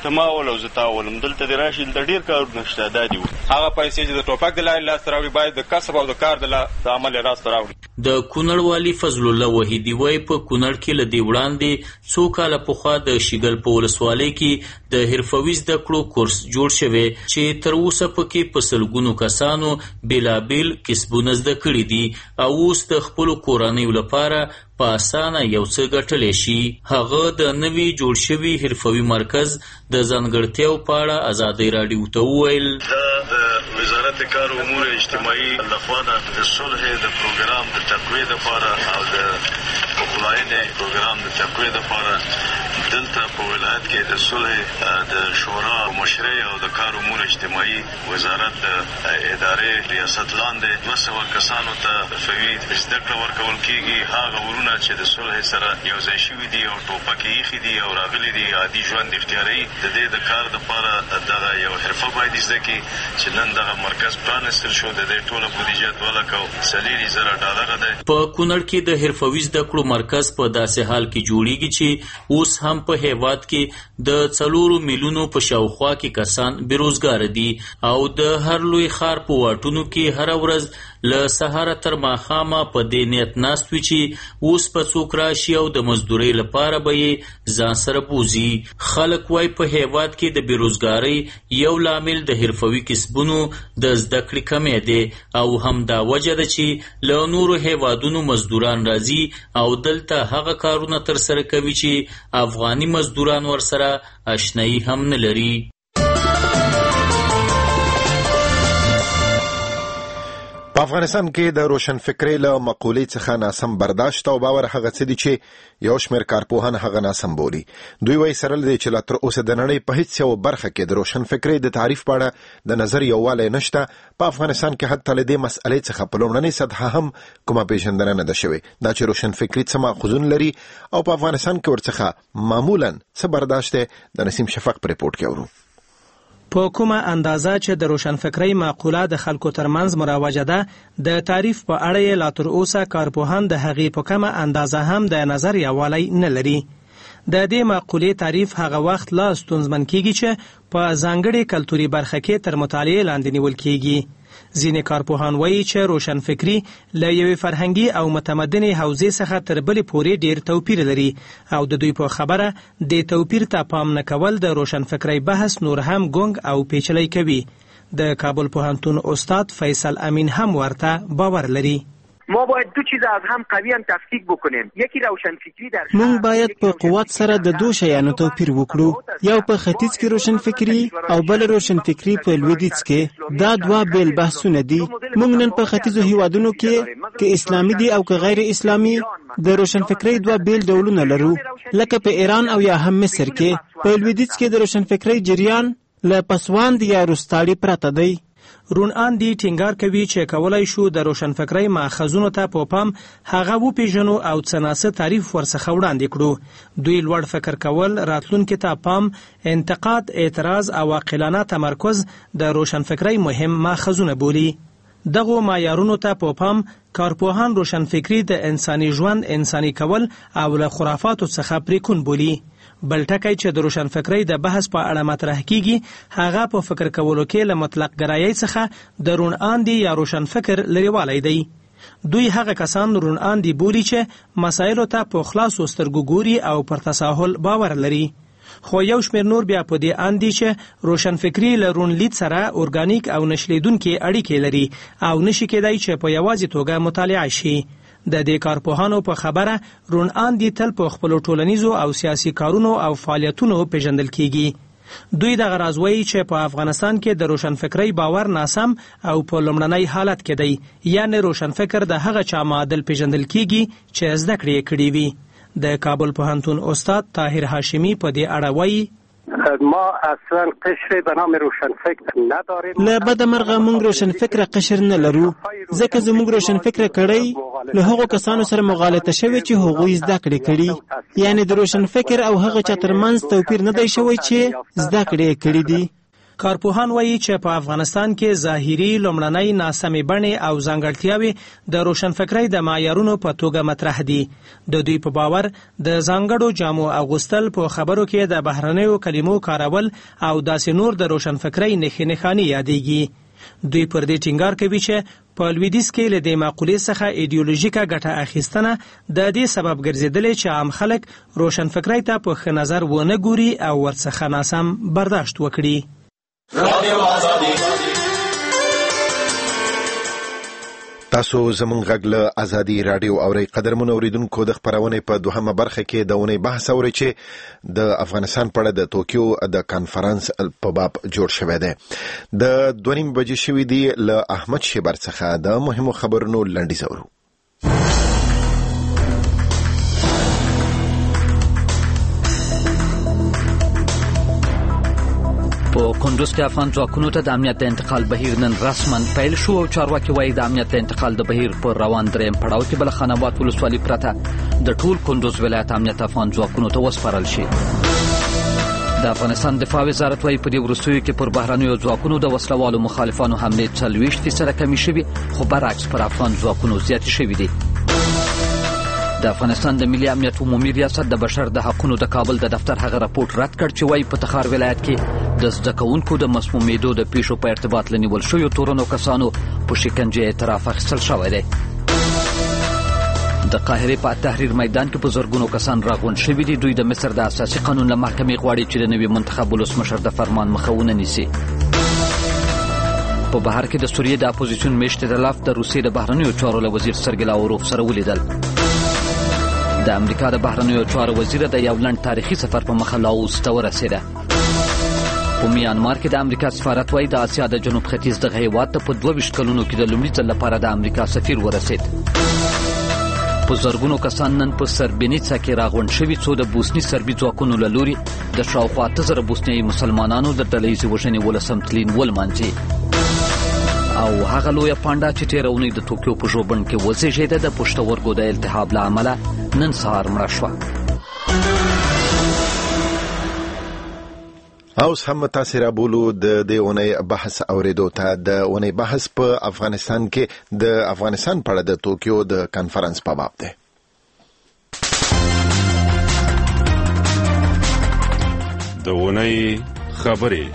ته ما ول او زه تا ولم دلته د راشي د ډیر کارونه شته دا دی هغه پیسې چې د ټوپک د لارې لاس راوړي باید د کسب او د کار د عمل راس راوړي. د کونړ والی فضل الله وحیدی وای په کونړ کې له دی وړاندې څو کاله پخوا د شیګل په ولسوالۍ کې د حرفوي زده کړو کورس جوړ شوی چې تر اوسه پکې په سلګونو کسانو بېلابېل کسبونه زده کړي دي او اوس د خپلو کورنیو لپاره په اسانه یو څه ګټلی شي. هغه د نوي جوړ شوي حرفوي مرکز د ځانګړتیاو په اړه ازادۍ راډیو ته وویل دا د وزارت کار امور اجتماعي لخوا د صلح د پروګرام د تقویې لپاره او د پخلاینې پروګرام د تقویې لپاره دلته په ولایت کې د صلح د شورا مشرع او د کار امور اجتماعي وزارت د ادارې ریاست لاندې دوه سوه کسانو ته حرفوي زده کړه ورکول کېږي. هغه ورونه چې د صلح سره یو ځای شوي دي او ټوپک یې ایښي دي او راغلي دي عادي ژوند اختیاروي د دې د کار دپاره دغه یو حرفه باید زده کړي چې نن دغه مرکز پرانستل شو. د دې ټوله بودیجه دوه لکه او څلېرویشت زره ډالره ده. په کونړ کې د حرفوي زده کړو مرکز په داسې حال کې جوړیږي چې اوس هم په هیواد کې د څلورو میلیونو په شاوخوا کې کسان بیروزګار دي او د هر لوی ښار په واټونو کې هره ورځ له سهاره تر ماښامه په دې نیت ناست وي چې اوس په څوک راشي او د مزدورۍ لپاره به یې ځان سره بوځي. خلک وایي په هیواد کې د بیروزګارۍ یو لامل د حرفوي کسبونو د زده کړې کمی دی او همدا وجه ده چې له نورو هیوادونو مزدوران راځي او دلته هغه کارونه ترسره کوي چې افغاني مزدوران ورسره آشنایي هم نه لري. په افغانستان کې د روشن فکرۍ له مقولې څخه ناسم برداشت او باور هغه څه دي چې یو شمېر کارپوهان هغه ناسم بولي. دوی وایي سره له دې چې لا تر اوسه د نړۍ په هیڅ یوه برخه کې د روشن فکرۍ د تعریف په اړه د نظر یووالی نشته. په افغانستان کې حتی له دې مسئلې څخه په لومړنۍ سطحه هم کومه پیژندنه نه ده شوې دا چې روشن فکري څه ماخذونه لري او په افغانستان کې ورڅخه معمولا څه برداشت دی. د نسیم شفق په ریپورت کې اورو. په کومه اندازه چې د روشن فکرۍ معقوله د خلکو ترمنځ مروجه ده د تعریف په اړه یې لا تر اوسه کارپوهان د هغې په کومه اندازه هم د نظر یووالی نه لري. د دې مقولې تعریف هغه وخت لا ستونزمن کیږي چې په ځانګړې کلتوري برخه کې تر مطالعې لاندې نیول کیږي. ځینې کارپوهان وایي چې روشن فکري له یوې فرهنګي او متمدنې حوزې څخه تر بلې پورې ډیر توپیر لري او د دوی په خبره د توپیر ته پام نه کول د روشن فکرۍ بحث نور هم ګونګ او پیچلی کوي. د کابل پوهنتون استاد فیصل امین هم ورته باور لري. ما باید دو چیز از هم قوی هم تفکیک بکنیم. یکی روشن فکری در مونږ باید په قوت سره د دوه شیانو توپیر وکړو. یو په ختیځ کې روشن فکری او بل روشن فکری په لویدیځ کې. دا دوه بیل بحثونه دي. مونږ نن په ختیځو هیوادونو کې کې اسلامي دي او که غیر اسلامي د روشن فکری دوه بیل ډولونه لرو لکه په ایران او یا هم مصر کې. په لویدیځ کې د روشن فکری جریان له پسوند یا روستاړي پرته دی. رون آندي ټینګار کوي چې کولای شو د روشن فکرۍ ماخذونو ته په پام هغه وپیژنو او څناسه تعریف ورڅخه وړاندې کړو. دوی لوړ فکر کول، راتلونکي ته پام، انتقاد، اعتراض او عاقلانه تمرکز د روشن فکرۍ مهم ماخذونه بولي. دغه معیارونو ته په پام کارپوهان روشن فکری د انساني ژوند انساني کول او له خرافاتو څخه پریکون بولي. بل ټکی چې د روشن فکرۍ د بحث په اړه مطرح کیږي هغه په فکر کولو کې له مطلق ګرایۍ څخه د رون آندي یا روشن فکر لريوالی دی. دوی هغه کسان رون آندي بولي چې مسایلو ته په خلاصو سترګو ګوري او پر تساهل باور لري. خو یو شمېر نور بیا په دې اندي چې روشن فکري له رون لید سره ارګانیک او نشلیدونکي اړیکې لري او نشي کېدای چې په یوازې توګه مطالعه شي. د دې کارپوهانو په خبره رون آندي تل په خپلو ټولنیزو او سیاسي کارونو او فعالیتونو پیژندل کیږي. دوی دغه راز وایي چې په افغانستان کې د روشن فکرۍ باور ناسم او په لومړنۍ حالت کې دی، یعنی روشن فکر د هغه چا معادل پیژندل کیږي چې زده کړې یې کړې وي. د کابل پوهنتون استاد طاهر هاشمی په دې اړه وایي ما اصلا قشر به نام روشن فکر نداریم. له بده مرغه موږ روشن فکر قشر نه لرو ځکه زموږ روشن فکر کړی له هغو کسانو سره مغالطه شوی چې هغوی زده کړې کړي، یعنی د روشن فکر او هغه چا ترمنځ توپیر نه دی شوی چې زده کړې کړي دي. کارپوهان وایي چې په افغانستان کې ظاهري لومړنۍ ناسمې بڼې او ځانګړتیاوې د روشنفکرۍ د معیارونو په توګه مطرح دي. د دوی په باور د ځانګړو جامو اغوستل په خبرو کې د بهرنیو کلمو کارول او داسې نور د روشنفکرۍ نښې نښانې یادېږي. دوی پر دې ټینګار کوي چې په لویدیځ کې له دې مقولې څخه ایډیولوژیکه ګټه اخیستنه د دې سبب ګرځېدلې چې عام خلک روشنفکرۍ ته په ښه نظر ونه ګوري او ورڅخه ناسم برداشت وکړي. تاسو زموږ غږ له ازادي راډیو اورئ. قدرمن اوریدونکو، د خبرونې په دوهمه برخه کې د اونۍ بحث اورئ چې د افغانستان په اړه د توکیو د کانفرنس په باب جوړ شوی دی. د دوه نیم بجې شوي دي. له احمد شیبر څخه د مهمو خبرونو لنډیز اورو. په کندوز کې افغان ځواکونو ته د امنیت د انتقال بهیر نن رسما پیل شو او چارواکي وایي د امنیت د انتقال د بهیر پر روان درېیم پړاو کې بل خاناباد ولسوالۍ پرته د ټول کندوز ولایت امنیت افغان ځواکونو ته وسپارل شي. د افغانستان دفاع وزارت وایي په دې وروستیو کې پر بهرنیو ځواکونو د وسلوالو مخالفانو حملې څلوېښت فیصده کمې شوي، خو برعکس پر افغان ځواکونو زیاتې شوي دي. د افغانستان د ملي امنیت عمومي ریاست د بشر د حقونو د کابل د دفتر هغه راپورټ رد کړ چې وایي په تخار ولایت کې د زده کوونکو د مسمومیدو د پیښو په ارتباط له نیول شویو تورنو کسانو په شکنجې اعتراف اخیستل شوی دی. د قاهرې په تحریر میدان کې په زرګونو کسان راغونډ شوي دي. دوی د مصر د اساسي قانون له محکمې غواړي چې د نوي منتخب ولسمشر د فرمان مخه ونه نیسي. په بهر کې د سوریې د اپوزیسیون میشت ائتلاف د روسیې د بهرنیو چارو له وزیر سرګی لاوروف سره ولیدل. د امریکا د بهرنیو چارو وزیر د یو لنډ تاریخي سفر په مخه لاوس ته ورسېده. په میانمار کې د امریکا سفارت وایي د اسیا د جنوب ختیځ دغه هیواد ته په دوه ویشت کلونو کې د لومړي ځل لپاره د امریکا سفیر ورسېد. په زرګونو کسان نن په سربینیڅا کې راغونډ شوي څو د بوسني سربي ځواکونو له لوري د شاوخوا اته زره بوسنیایي مسلمانانو د ډلهییزې وژنې ولسم تلین ولمانځي. او هغه لویه پانډه چې تېره اونۍ د توکیو په ژوبڼ کې وزېږېده د پشتورګو د التهاب له امله نن سهار مړه شوه. اوس هم تاسې رابولو د دې اونۍ بحث اورېدو ته. د اونۍ بحث په افغانستان کې د افغانستان په اړه د توکیو د کانفرنس په باب دی. د اونۍ خبرې.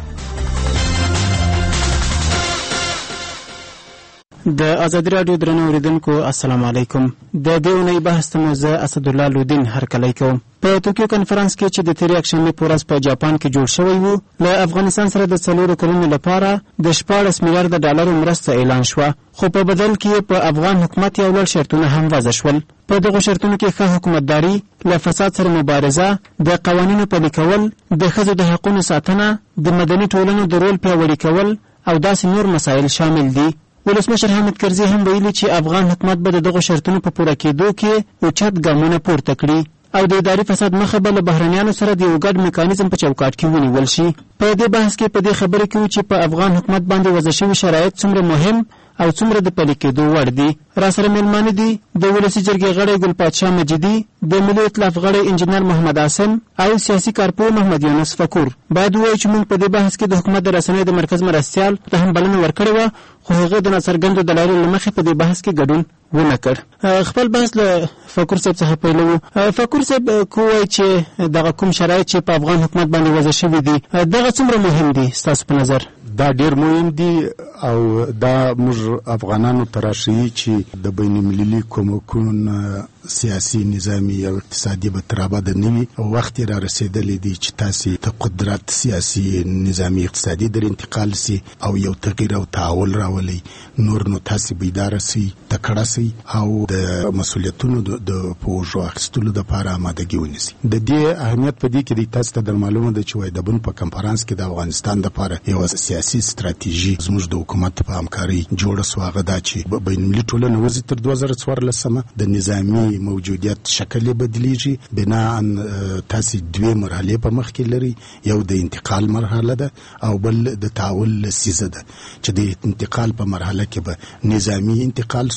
د ازادي راډیو درنو اوریدونکو السلام علیکم. د دې اونۍ بحث ته مو زه اسدالله لودین هرکلی کوم. په توکیو کنفرانس کې چې د تېرې یکشنبې په ورځ په جاپان کې جوړ شوی و، له افغانستان سره د څلورو کلونو لپاره د شپاړس میلیارده ډالرو مرسته اعلان شوه، خو په بدل کې په افغان حکومت یو لړ شرطونه هم وضع شول. په دغو شرطونو کې ښه حکومتداري، له فساد سره مبارزه، د قوانینو پلي کول، د ښځو د حقونو ساتنه، د مدني ټولنو د رول پیاوړي کول او داسې نور مسایل شامل دي. ولسمشر حامد کرزي هم ویلي چې افغان حکومت به د دغو شرطونو په پوره کېدو کې اوچت ګامونه پورته کړي او د اداري فساد مخه به له بهرنیانو سره د یو ګډ میکانیزم په چوکاټ کې ونیول شي. په دې بحث کې په دې خبرې کوو چې په افغان حکومت باندې وضع شوي شرایط څومره مهم او څومره د پلي کېدو وړ دي. را سره میلمانه دي د ولسي جرګې غړی ګلپادشاه مجیدي، د ملي ائتلاف غړی انجینر محمد عاصم او سیاسي کارپوه محمد یونس فکور. باید ووایو چې موږ په دې بحث کې د حکومت د رسنیو د مرکز مرستیال ته هم بلنه ورکړې وه، خو هغه د ناڅرګندو دلایلو له مخې په دې بحث کې ګډون ونه کړ. خپل بحث له فکور صاحب څخه پیلوو. فکور صاحب کوی چې دغه کوم شرایط چې په افغان حکومت باندې وضع شوي دي دغه څومره مهم دي ستاسو په نظر؟ دا ډیر مهم دي او دا موږ افغانانو ته راښیي چې د بین المللي کومکونو سیاسي نظامي او اقتصادي به تر ابده نه وي. وخت را رسېدلی دی چې تاسې ته قدرت سیاسي نظامي اقتصادي در انتقال سي او یو تغییر او تحول راولي. نور نو تاسې بیداره سي، تکړه سي او د مسؤلیتونو د پوځ اخیستلو دپاره آمادګي ونیسي. د دې اهمیت په دې کې دی تاسو ته در معلومه ده چې وایي د بن په کنفرانس کې د افغانستان دپاره یوه سیاسي ستراتیژي زموږ د حکومت په همکارۍ جوړه سوه. هغه دا چې بین المللي ټولنه وځي تر دوه زره څوارلسمه د نظامي موجودیت شکل یې بدلیږي. بناء تاسې دوې مرحلې په مخ کې لري، یو د انتقال مرحله ده او بل د تحول لسیزه ده چې د انتقال په مرحله کې به نظامي انتقال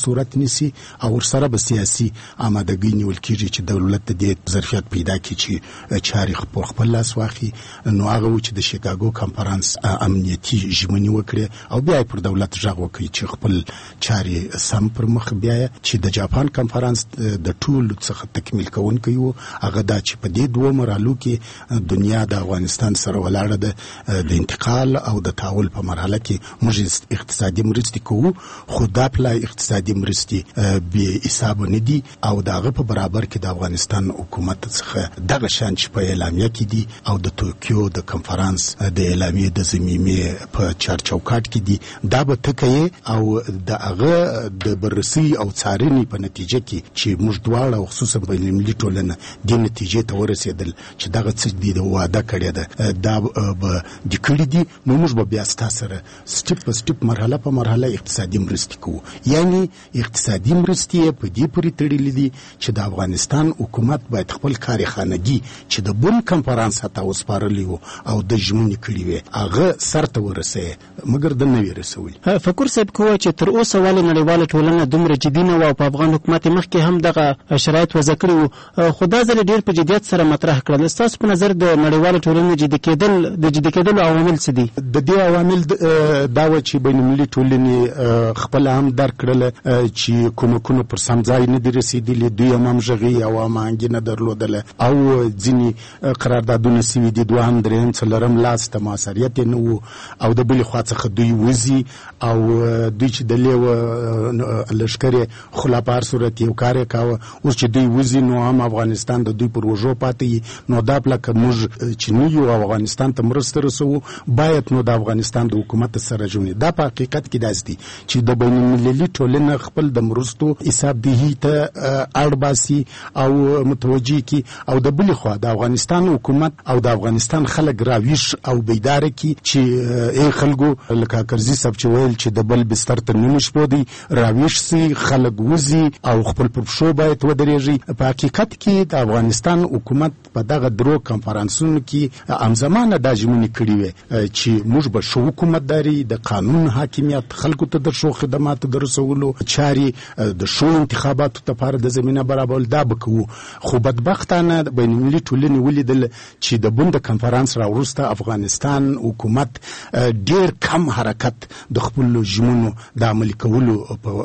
صورت نیسي او ورسره به سیاسي آمادګۍ نیول کېږي چې دولت د دې ظرفیت پیدا کړي چې چارې په خپل لاس واخلي. نو هغه و چې د شیکاګو کنفرانس امنیتي ژمنې وکړي او بیا یې پر دولت غږ وکړي چې خپل چارې سم پر مخ بیایي. چې د جاپان کنفرانس د ټولو څخه تکمیل کوونکی و هغه دا چې په دې دوه مرحلو کې دنیا د افغانستان سره ولاړه ده د انتقال او د تحول په مرحله کې موږ اقتصادي مرستې کوو، خو دا پلا اقتصادي مرستې بې حسابه نه دي او د هغه په برابر کې د افغانستان حکومت څخه دغه شان چې په اعلامیه کې دي او د توکیو د کنفرانس د اعلامیې د ضمیمې په چارچوکاټ کې دي دا به ټکه او د هغه د بررسي او څارنې په نتیجه کې چې موږ دواړه او خصوصا بینالمللي ټولنه دې نتیجې ته ورسېدل چې دغه څه دي د واده کړی ده دا به د کړي دي. نو موږ به بیا ستاسو سره سټپ په سټپ مرحله په مرحله اقتصادي مرستې کوو. یعنی اقتصادي مرستې په دې پورې تړلې دي چې د افغانستان حکومت باید خپل کارخانګي چې د بن کنفرانس ته وسپارلی وو او د ژمنې کړي وي هغه سرته ورسوي مګر د نوې رسولي. فکر صاحب کوه چې تر اوسه ولې نړیواله ټولنه دومره جدي نه وه او په افغان حکومت مخکې هم دغه شرایط وضع کړي وو، خو دا ځل ډېر په جدیت سره مطرح کړل. ستاسو په نظر د نړیواله ټولنې جدي کېدل د جدي کېدلو عوامل څه دي؟ د دې عوامل دا و چې بینالمللي ټولنې خپل هم درک کړل چې کومکونه پر سم ځای نه دي رسېدلي، دوی هم همغږي او هماهنګي نه درلودله او ځینې قراردادونه سوي دي دوهم درېیم څلورم لاس ته مؤثریت یې نه و او د بلې خوا څخه دوی وځي او دوی چې د لیوه لښکرې خلافار صورت یو کار یې کاوه، اوس چې دوی وځي نو هم افغانستان د دوی پر وژو پاتې نو دا پلکه موږ چې نه یو افغانستان ته مرسته رسوو باید نو د افغانستان د حکومت سره جوړي. دا په حقیقت کې داسې دي چې د بین المللي ټولنه خپل د مرستو حساب دهي ته اړ باسي او متوجي کی او د بلې خوا د افغانستان حکومت او د افغانستان خلک راویش او بیدار کی چې ای خلکو لکه کرزي صاحب چې ویل چې د بل بستر ته نه مشپودي راویش سي خلک وزي او خپل پر شو باید ودرېږي. په حقیقت کې د افغانستان حکومت په دغه درو کنفرانسونو کې همزمانه دا ژمنې کړې وې چې موږ به شو حکومتداري د قانون حاکمیت خلکو ته د شو خدماتو د رسولو چارې د شو انتخاباتو لپاره د زمینه برابرول دا به کوو. خو بدبختانه د بینالمللي ټولنې ولیدل چې د بن د کنفرانس راوروسته افغانستان حکومت ډېر کم حرکت د خپلو ژمنو د عملي کولو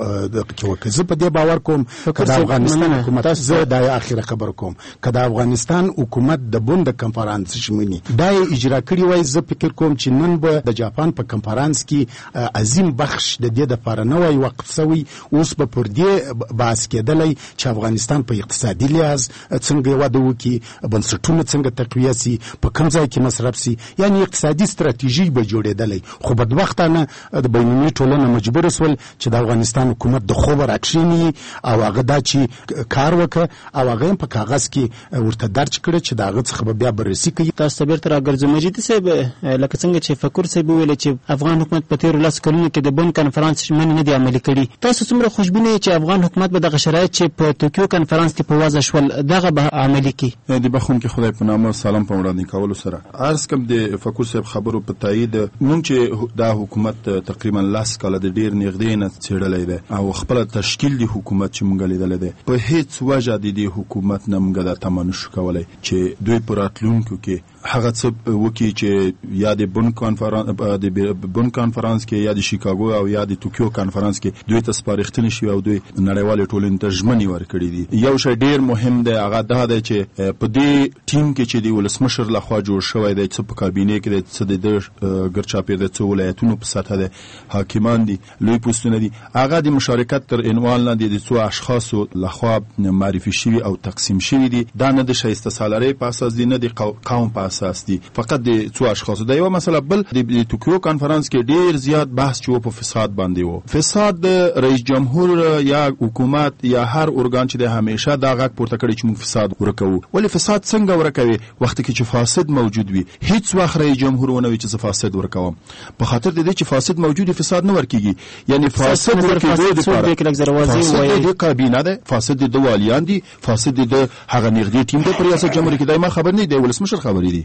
کې وکړ. زه په دې باور کوم که د افغانستان حکومت زه دا اخره خبر کوم که د افغانستان حکومت د بن د کنفرانس ژمنې دا یې اجرا کړي وای زه فکر کوم چې نن به د جاپان په کنفرانس کې عظیم بخش د دې دپاره نه وای وقف سوی، اوس به پر دې بحث کېدلی چې افغانستان په اقتصادي لحاظ څنګه وده وکړي، بنسټونه څنګه تقویه سي، په کوم ځای کې مصرف سي، یعنی اقتصادي ستراتیژي به جوړېدلی. خو بدبختانه د بینالمللي ټولنه مجبور سول چې د افغانستان حکومت د خوبه راکښېني او هغه دا چې کار وکړه او هغه هم په کاغذ کې ورته درج کړه چې د هغه څخه به بیا بررسي کوي. تاسو ته بیرته راګرځو مجید صاحب، لکه څنګه چې فکر صاحب وویل چې افغان حکومت په تېرو لسو کلونو کې د بن کنفرانس ژمنې نه دي عملي کړي، تاسو څومره خوشبینه یئ چې افغان حکومت به دغه شرایط چې په توکیو کنفرانس کې په وضع شول دغه به عملي کړي؟ د بخښونکي خدای په نامه سلام په وړاندې کولو سره عرض کوم د فکر صاحب خبرو په تایید موږ چې دا حکومت تقریبا لس کاله د ډېر نږدې نه څېړلی دی او خپله تشکیل د حکومت چې موږ لیدلی دی په هېڅ وجه د دې حکومت نه موږ دا تمه نشو کولی چې دوی په راتلونکو کې هغه څه وکړي چې یا د بن کنفرانس د بن کنفرانس کې یا د شیکاګو او یا د توکیو کنفرانس کې دوی ته سپارښتنې شوي او دوی نړیوالې ټولنې ته ژمنې ورکړي دي. یو شی ډېر مهم دی هغه دا دی چې په دې ټیم کې چې د ولسمشر لخوا جوړ شوی دی څه په کابینې کې دی څه د ده ګرچاپېر دی څه ولایتونو په سطحه دی حاکمان دي لوی پوستونه دي هغه د مشارکت تر عنوان لاندې د څو اشخاصو لخوا معرفي شوي او تقسیم شوي دي. دا نه د شایسته سالارۍ په اساس دي نه د قوم په اساس دي، فقط د څو اشخاصو دا یوه مسله. بل د توکیو کنفرانس کې ډېر زیات بحث چې و په فساد باندې و. فساد د رئیس جمهور یا حکومت یا هر ارګان چې د همیشه دا غږ پورته کړی چې موږ فساد ورکوو. ولې فساد څنګه ورکوي وخت کې چې فاسد موجود وي؟ هیڅ وخت رئیس جمهور ونه وي چې زه فاسد ورکوم، په خاطر د دې چې فاسد موجود فساد نه ورکیږي. یعنی فاسد ورکېدو دپاره فاسد د کابینه ده، فاسد د والیان دي، فاسد د هغه نږدې ټیم د ریاست جمهوریت کې دایما خبر نه دی ولسمشر خبرې دي.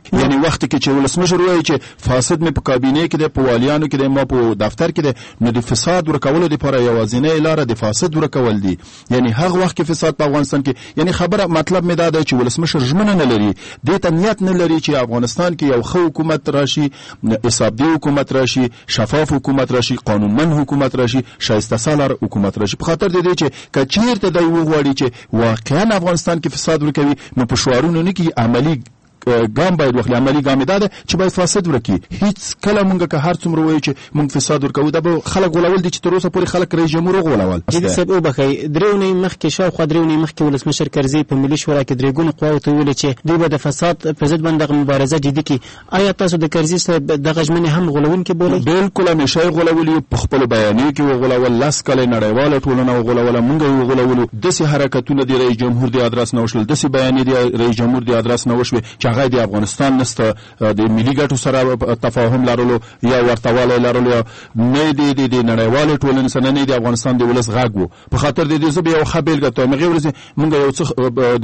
یعنی وخت کې چې ولسمشر وایي چې فاسد مې په کابینه کې د پوالیانو کې د ما په دفتر کې د نو د فساد ورکولو لپاره یوازینی لاره د فاسد ورکول دي. یعنی هغه وخت کې فساد په افغانستان کې یعنی خبره مطلب مې دا ده چې ولسمشر ژمنه نه لري، د ته نیت نه لري چې افغانستان کې یو ښه حکومت راشي، حساب دی حکومت راشي، شفاف حکومت راشي، قانونمند حکومت راشي، شایسته سالار حکومت راشي. په خاطر د دې چې کچیرته د وغواړي چې واقعا افغانستان کې فساد ورکوي نو په شعارونو نه کې عملی ګام باید واخلي. عملی ګام دا ده چې باید فساد ورکړي. هیڅ کله مونږ که هر څومره وایو چې مونږ فساد ورکوو دا به خلک غولول دي چې تر اوسه پورې خلک رئیس جمهور وغولول. جدي صاحب وبخئ، درې اونۍ مخکې شاوخوا درې اونۍ مخکې ولسمشر کرزي په ملي شورا کې درې ګونو قواوو ته ویلي چې دوی به د فساد په ضد باندې دغه مبارزه جدي کړي. آیا تاسو د کرزي صاحب دغه ژمنې هم غولونکې بولئ؟ بالکل همیشه یې غولولي، په خپلو بیانیو کې وغولول، لس کاله نړیواله ټولنه وغولوله، مونږ یې وغولولو. داسې حرکتونه د رئیس جمهور د ادرس نه وشول، داسې بیانیې د رئیس جمهور د ادرس نه وشوې چې هغه د افغانستان نسته د ملي ګټو سره تفاهم لرلو یا ورتوالی لرلو، نه دی د نړیوالې ټولنې سره، نه د افغانستان د ولس غږ و. په خاطر د دې زه به یو ښه بېلګه تویم. هغې ورځې مونږ یو څه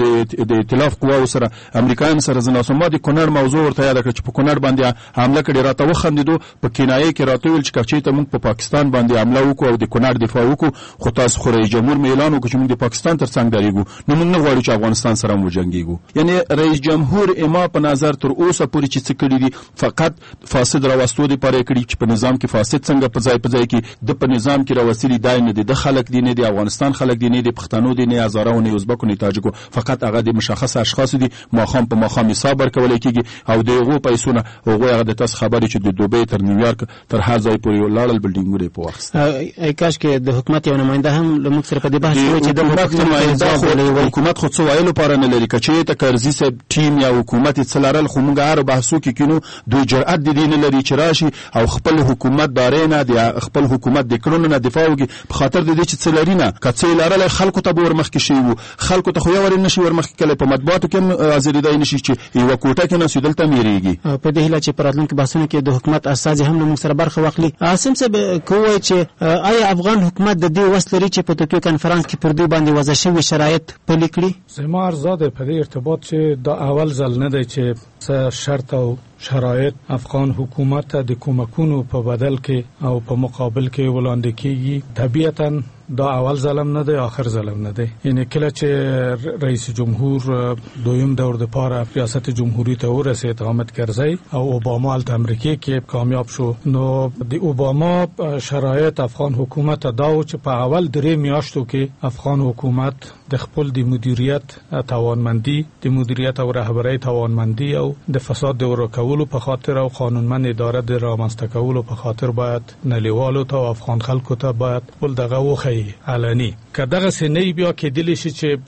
د ائتلاف قواو سره امریکایانو سره زه ناست وم، ما د کونړ موضوع ورته یاده کړه چې په کونړ باندې حمله کړې، راته وخندېدو، په کنایې کې راته وویل چې که چېرته مونږ په پاکستان باندې حمله وکړو او د کونړ دفاع وکړو، خو تاسو خو رئیس جمهور مې اعلان وکړو چې مونږ د پاکستان تر څنګ درېږو، نو مونږ نه غواړو چې افغانستان سره هم وجنګېږو. یعنې رئیس جمهور اما په نظر تر اوسه پورې چې څه کړي دي فقط فاسد راوستو دپاره کړي چې په نظام کې فاسد څنګه په ځای په ځای کې د په نظام کې راوستلي دی نه دي د خلک دي، نه د افغانستان خلک دي، نه د پښتنو دي، نه هزارهو، نه ازبکو، نه تاجکو، فقط هغه د مشخص اشخاص دي. ماښام په ماښام حساب ورکولی کېږي او د هغو پیسو نه هغوی هغه د تاسو خبرې چې د دوبۍ تر نیویارک تر هر ځای پورې ولاړل بلډینګونه یې په واخیست. ای کاش کې د حکومت یو نماینده هم له موږ سره په دې بحث کې وای چې د حکومت نماینده حکومت خو څه ویلو لپاره نه لري. که چېرته کرزي صاحب ټیم یا حکومت یې څه لرل، خو موږ هر بحثو کې کینو دوی جرأت د دې نه لري چې راشي او خپل حکومت دارې نه د خپل حکومت د کړنو نه دفاع وکړي، په خاطر د دې چې څه لري نه. که څه یې لرلی خلکو ته به ورمخکې شوي وو، خلکو ته خو یو ورې نه شي ورمخکې کلی، په مطبوعاتو کې هم حاضرېدی نه شي چې یوه کوټه کې ناست وي، دلته هم یېرېږي. په دې هیله چې په راتلونکي بحثونو کې د حکومت استازي هم له موږ سره برخه واخلي. عاصم صاحب که ووایي چې آیا افغان حکومت د دې وس لري چې په توکیو کنفرانس کې پر دوی باندې وضع شوي شرایط پلي کړي؟ زما عرضه ده په دې ارتباط چې دا اول ځل نه دی چې څه شرط او شرایط افغان حکومت ته د کومکونو په بدل کې او په مقابل کې وړاندې کیږي. طبیعتاً دا اول ظلم نه دی، آخر ظلم نه دی. یعنی کله چې رئیس جمهور دویم دور د پاره ریاست جمهوریت ته ورسېد حامد کرزی او اوباما الته امریکا کې کامیاب شو، نو د اوباما شرایط افغان حکومت ته دا و چې په اول درې میاشتو کې افغان حکومت د خپل د مدیریت توانمندي، د مدیریت او رهبرۍ توانمندي او د فساد د ورکولو په خاطر او قانونمند اداره د رامنځته کولو په خاطر باید نړیوالو ته او افغان خلکو ته باید ول دغه وخی علني. که دغه سنې بیا کېدلی شي چې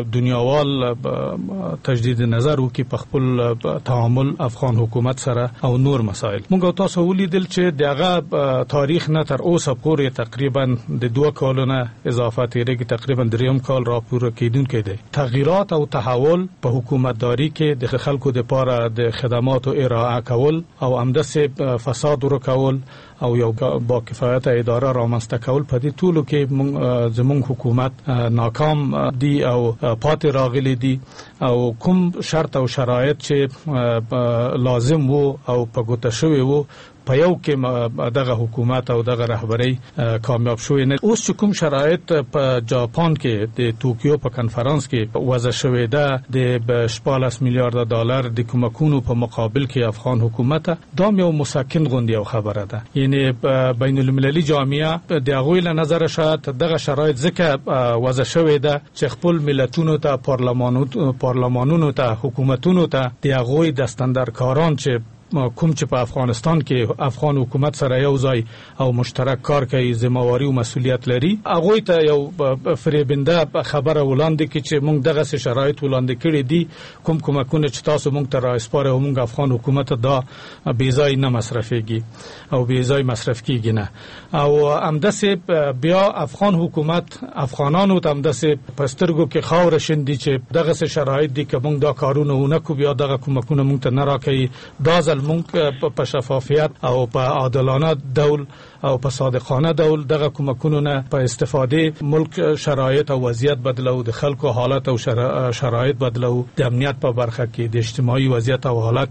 دنیاوال تجدید نظر وکړي په خپل تعامل افغان حکومت سره او نور مسائل. موږ تاسو ولیدل چې دغه تاریخ نه تر اوسه پورې تقریبا د دوه کالونه اضافه تیرېږي، تقریبا دریم کال را پوره کېدونکی دی. تغییرات او تحول په حکومتداري کې د خلکو لپاره د خدماتو ارائه کول او همداسې فساد ورکول او یو با کفایت اداره رامنځته کول، په دې ټولو کې زموږ حکومت ناکام دی او پاتې راغلی دی. او کوم شرط او شرایط چې لازم وو او په ګوته شوی وو په یو کې دغه حکومت او دغه رهبرۍ کامیاب شوی نه. اوس چې کوم شرایط په جاپان کې د توکیو په کنفرانس کې وضع شوی ده د شپاړس میلیارډ ډالر د کومکونو په مقابل کې افغان حکومت دا یو مسکن غوندي یو خبره ده. یعنی بین المللي جامعه د هغوی له نظر شاید دغه شرایط ځکه وضع شوی ده چې خپل ملتونو ته پارلمانونو پارلمانونو ته حکومتونو ته د هغوی دستندرکاران چې کوم چې په افغانستان کې افغان حکومت سره یو ځای او مشترک کار کوي، ذمہواری او مسؤلیت لري، هغه ته یو فریبنده خبره وړاندې کړي چې موږ دغه شرایط وړاندې کړي دي، کوم کومکونه چې تاسو موږ ته راسپاره او موږ افغان حکومت دا بې ځای نه مصرفيږي او بې ځای مصرف کیږي نه. او همداسې بیا افغان حکومت افغانانو ته همداسې په سترګو کې خاور شندي چې دغه شرایط دي که موږ دا کارونه ونه کوو بیا دغه کومکونه موږ ته نه راکوي. دا مونږ په شفافیت او په عادلانه ډول او په صادقانه ډول دغه کومکونو نه په استفاده ملک شرایط او وضعیت بدلو، د خلکو حالت او شرایط بدلو، د امنیت په برخه کې، د اجتماعي وضعیت او حالت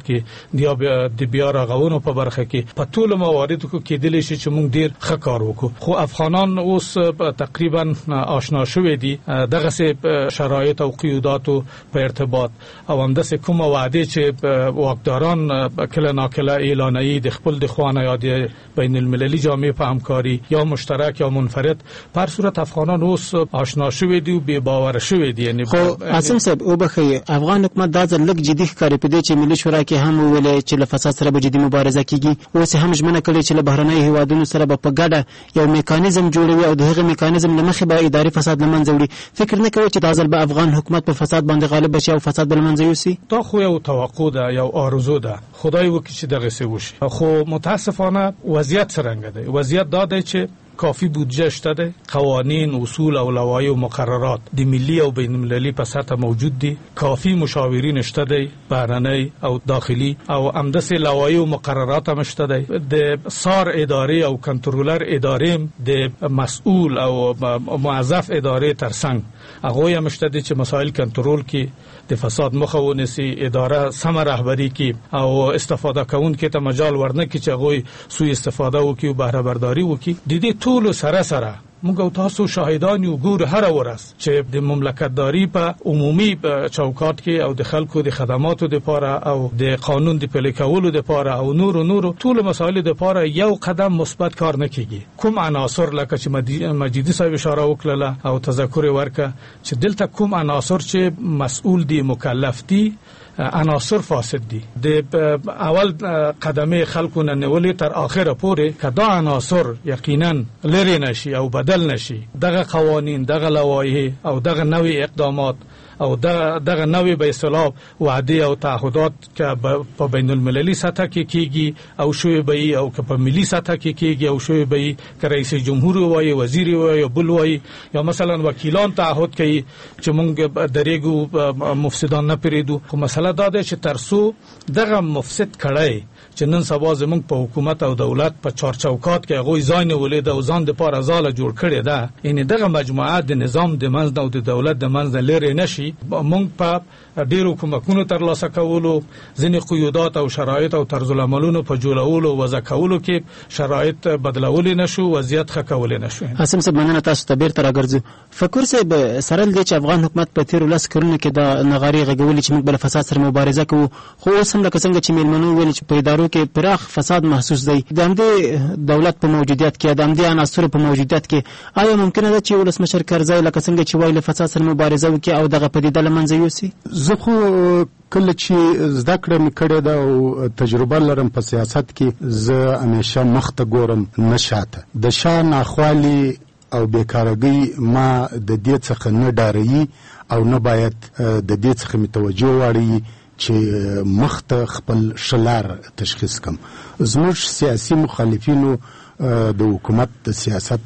کې، د بیا رغونو په برخه کې، په ټولو مواردو کې کېدلی شي چې موږ ډیر ښه کار وکړو. خو افغانان اوس تقریبا آشنا شوي دي دغه شرایط او قیوداتو په ارتباط او همداسې کومه وعده چې واکداران کله ناکله اعلانوي د خپل د خوانه یا د بین المللي جامعه په همکاري یا مشترک یا منفرد، په هر صورت افغانان اوس آشنا شوي دي او بې باوره شوي دي. یعنی خو عاصم صاحب وبخښئ، افغان حکومت دا ځل لږ جدي ښکاري په دې چې ملي شورا کې هم وویل چې له فساد سره به جدي مبارزه کیږي، اوس هم ژمنه کړې چې له بهرنیو هیوادونو سره به په ګډه یو میکانیزم جوړوي او د هغه میکانیزم له مخې به اداري فساد له منځه وړي. فکر نه کوي چې دا ځل به افغان حکومت په فساد باندې غالب شي او فساد به له منځه یوسي؟ دا خو یو توقع ده، یو آرزو ده، خدای وکړي چې دغه څه وشي. خو متاسفانه وضعیت څرنګه دی؟ وضعیت دا دی چې کافی بودجه شته ده، قوانین، اصول او لوایح او مقررات د ملي او بین المللي په سطح موجود دي، کافی مشاورین شته دي بهرنی او داخلي، او همداسې لوایح او مقررات هم شته دي. د سار ادارې او کنټرولر ادارې د مسؤل او موظف ادارې ترڅنګ هغه هم شته دي چې مسائل کنټرول کړي، د فساد مخه ونیسي، اداره سم رهبری کړي او استفاده کوونکو ته مجال ورنکړي چې هغه سوء استفاده وکړي او بهره برداری وکړي. د دې ټولو سره سره موږ او تاسو شاهدان یو ګور هر ورځ چې د مملکتداري په عمومي چوکاټ کې او د خلکو د خدماتو لپاره او د قانون د پلي کولو لپاره او نور نور ټول مسایل لپاره یو قدم مثبت کار نه کیږي. کوم عناصر لکه چې مجیدي صاحب اشاره وکړه او تذکر ورکړه چې دلته کوم عناصر چې مسؤل دي، مکلف دي، عناصر فاسد دي، د اول قدمه خلکو نه نیولې تر اخره پورې کدا عناصر یقینا لری نشي او بدل نشي، دغه قوانین، دغه لوایح او دغه نوې اقدامات او دغه دغه نوې به اصطلاح وعده او تعهدات که په بین المللي سطح کې کیږي او شوی به او که په ملي سطح کې کیږي او شوی به که رئیس جمهور وایي، وزیر وایي، بل وایي، یا مثلا وکیلان تعهد کوي چې موږ درېګو مفسدان نه پریدو. خو مسله دا ده چې ترسو دغه مفسد کړای چې نن سبا زموږ په حکومت او دولت په چارچوکات کې هغه ځای نه ولید او ځان د پاره ځاله جوړ کړی ده، یعنی دغه مجموعه د نظام د منځ او د دولت د منځ لري نشي. موږ په ډیرو کومکونو ترلاسه کولو، ځینې قیودات او شرایط او طرز العملونو په جوړولو او وضع کولو کې شرایط بدلول نشو، وضعیت ښه کول نشو. حسن صاحب مننه، تاسو ته بیرته راګرځو. فکر صاحب سره د افغان حکومت په تیر لاس کړنو کې د نغاري غږولې چې موږ بل فساد سره مبارزه کوو، خو اوس هم لکه څنګه چې میلمنو ویل چې په ادارو کې پراخ فساد محسوس دی، د همدې دولت په موجودیت کې، د همدې عناصرو په موجودیت کې، آیا ممکنه ده چې ولسمشر کرزی لکه څنګه چې وایي له فساد سره مبارزه وکړي او دغه پدیده له منځه یوسي؟ زه خو کله چې زده کړه مې کړې ده او تجربه لرم په سیاست کې، زه همیشه مخ ته ګورم نه شاته. د شا ناخوالي او بیکارګۍ ما د دې څخه نه ډاروي او نه باید د دې څخه مې توجه واړوي چې مخ ته خپل شلار تشخیص کم. زموږ سیاسي مخالفینو د حکومت د سیاست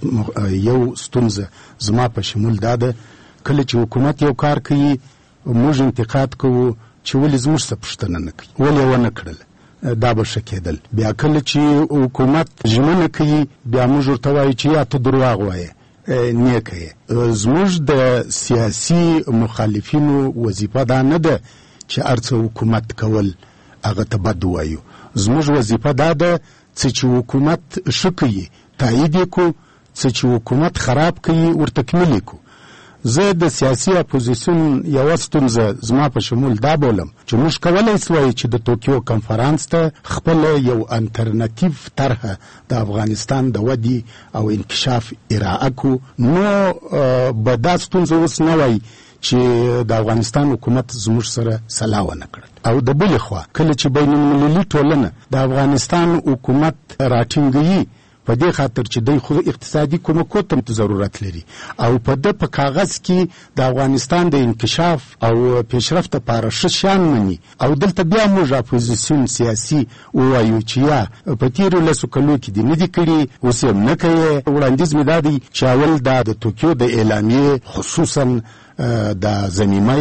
یو ستونزه زما په شمول دا ده، کله چې حکومت یو کار کوي موږ انتقاد کوو چې ولې زموږ څه پوښتنه نه کوي، ولې ونه کړله، دا به ښه کېدل. بیا کله چې حکومت ژمنه کوي بیا موږ ورته وایو چې یا ته دروغ وایې، نیکه یې. زموږ د سیاسي مخالفینو وظیفه دا نه ده چې هر څه حکومت کول هغه ته بد وایو. زموږ وظیفه دا ده چې حکومت ښه کوي تایید یې کړو، چې حکومت خراب کوي ورته تکمیل کړو. زه د سیاسي اپوزیسیون یوه ستونزه زما په شمول دا بولم چې موږ کولی سوای چې د توکیو کنفرانس ته خپله یو الټرناتیو طرحه د افغانستان د ودې او انکشاف ارائه کړو، نو به دا ستونزه اوس نه وای چې د افغانستان حکومت زموږ سره سلا ونه کړل. او د بلې خوا کله چې بین المللي ټولنه د افغانستان حکومت راټینګوي په دې خاطر چې دوی خو اقتصادي کومکو ته ضرورت لري او په د په کاغذ کې د افغانستان د انکشاف او پیشرفت لپاره ښه شیان مني، او دلته بیا موږ اپوزیسیون سیاسي ووایو چې یا په تیرو لسو کلو کې دې نه دي کړي، اوس یې نه کوي. وړاندیز مې دا دی چې اول دا د توکیو د اعلامیې خصوصا د ضمیمه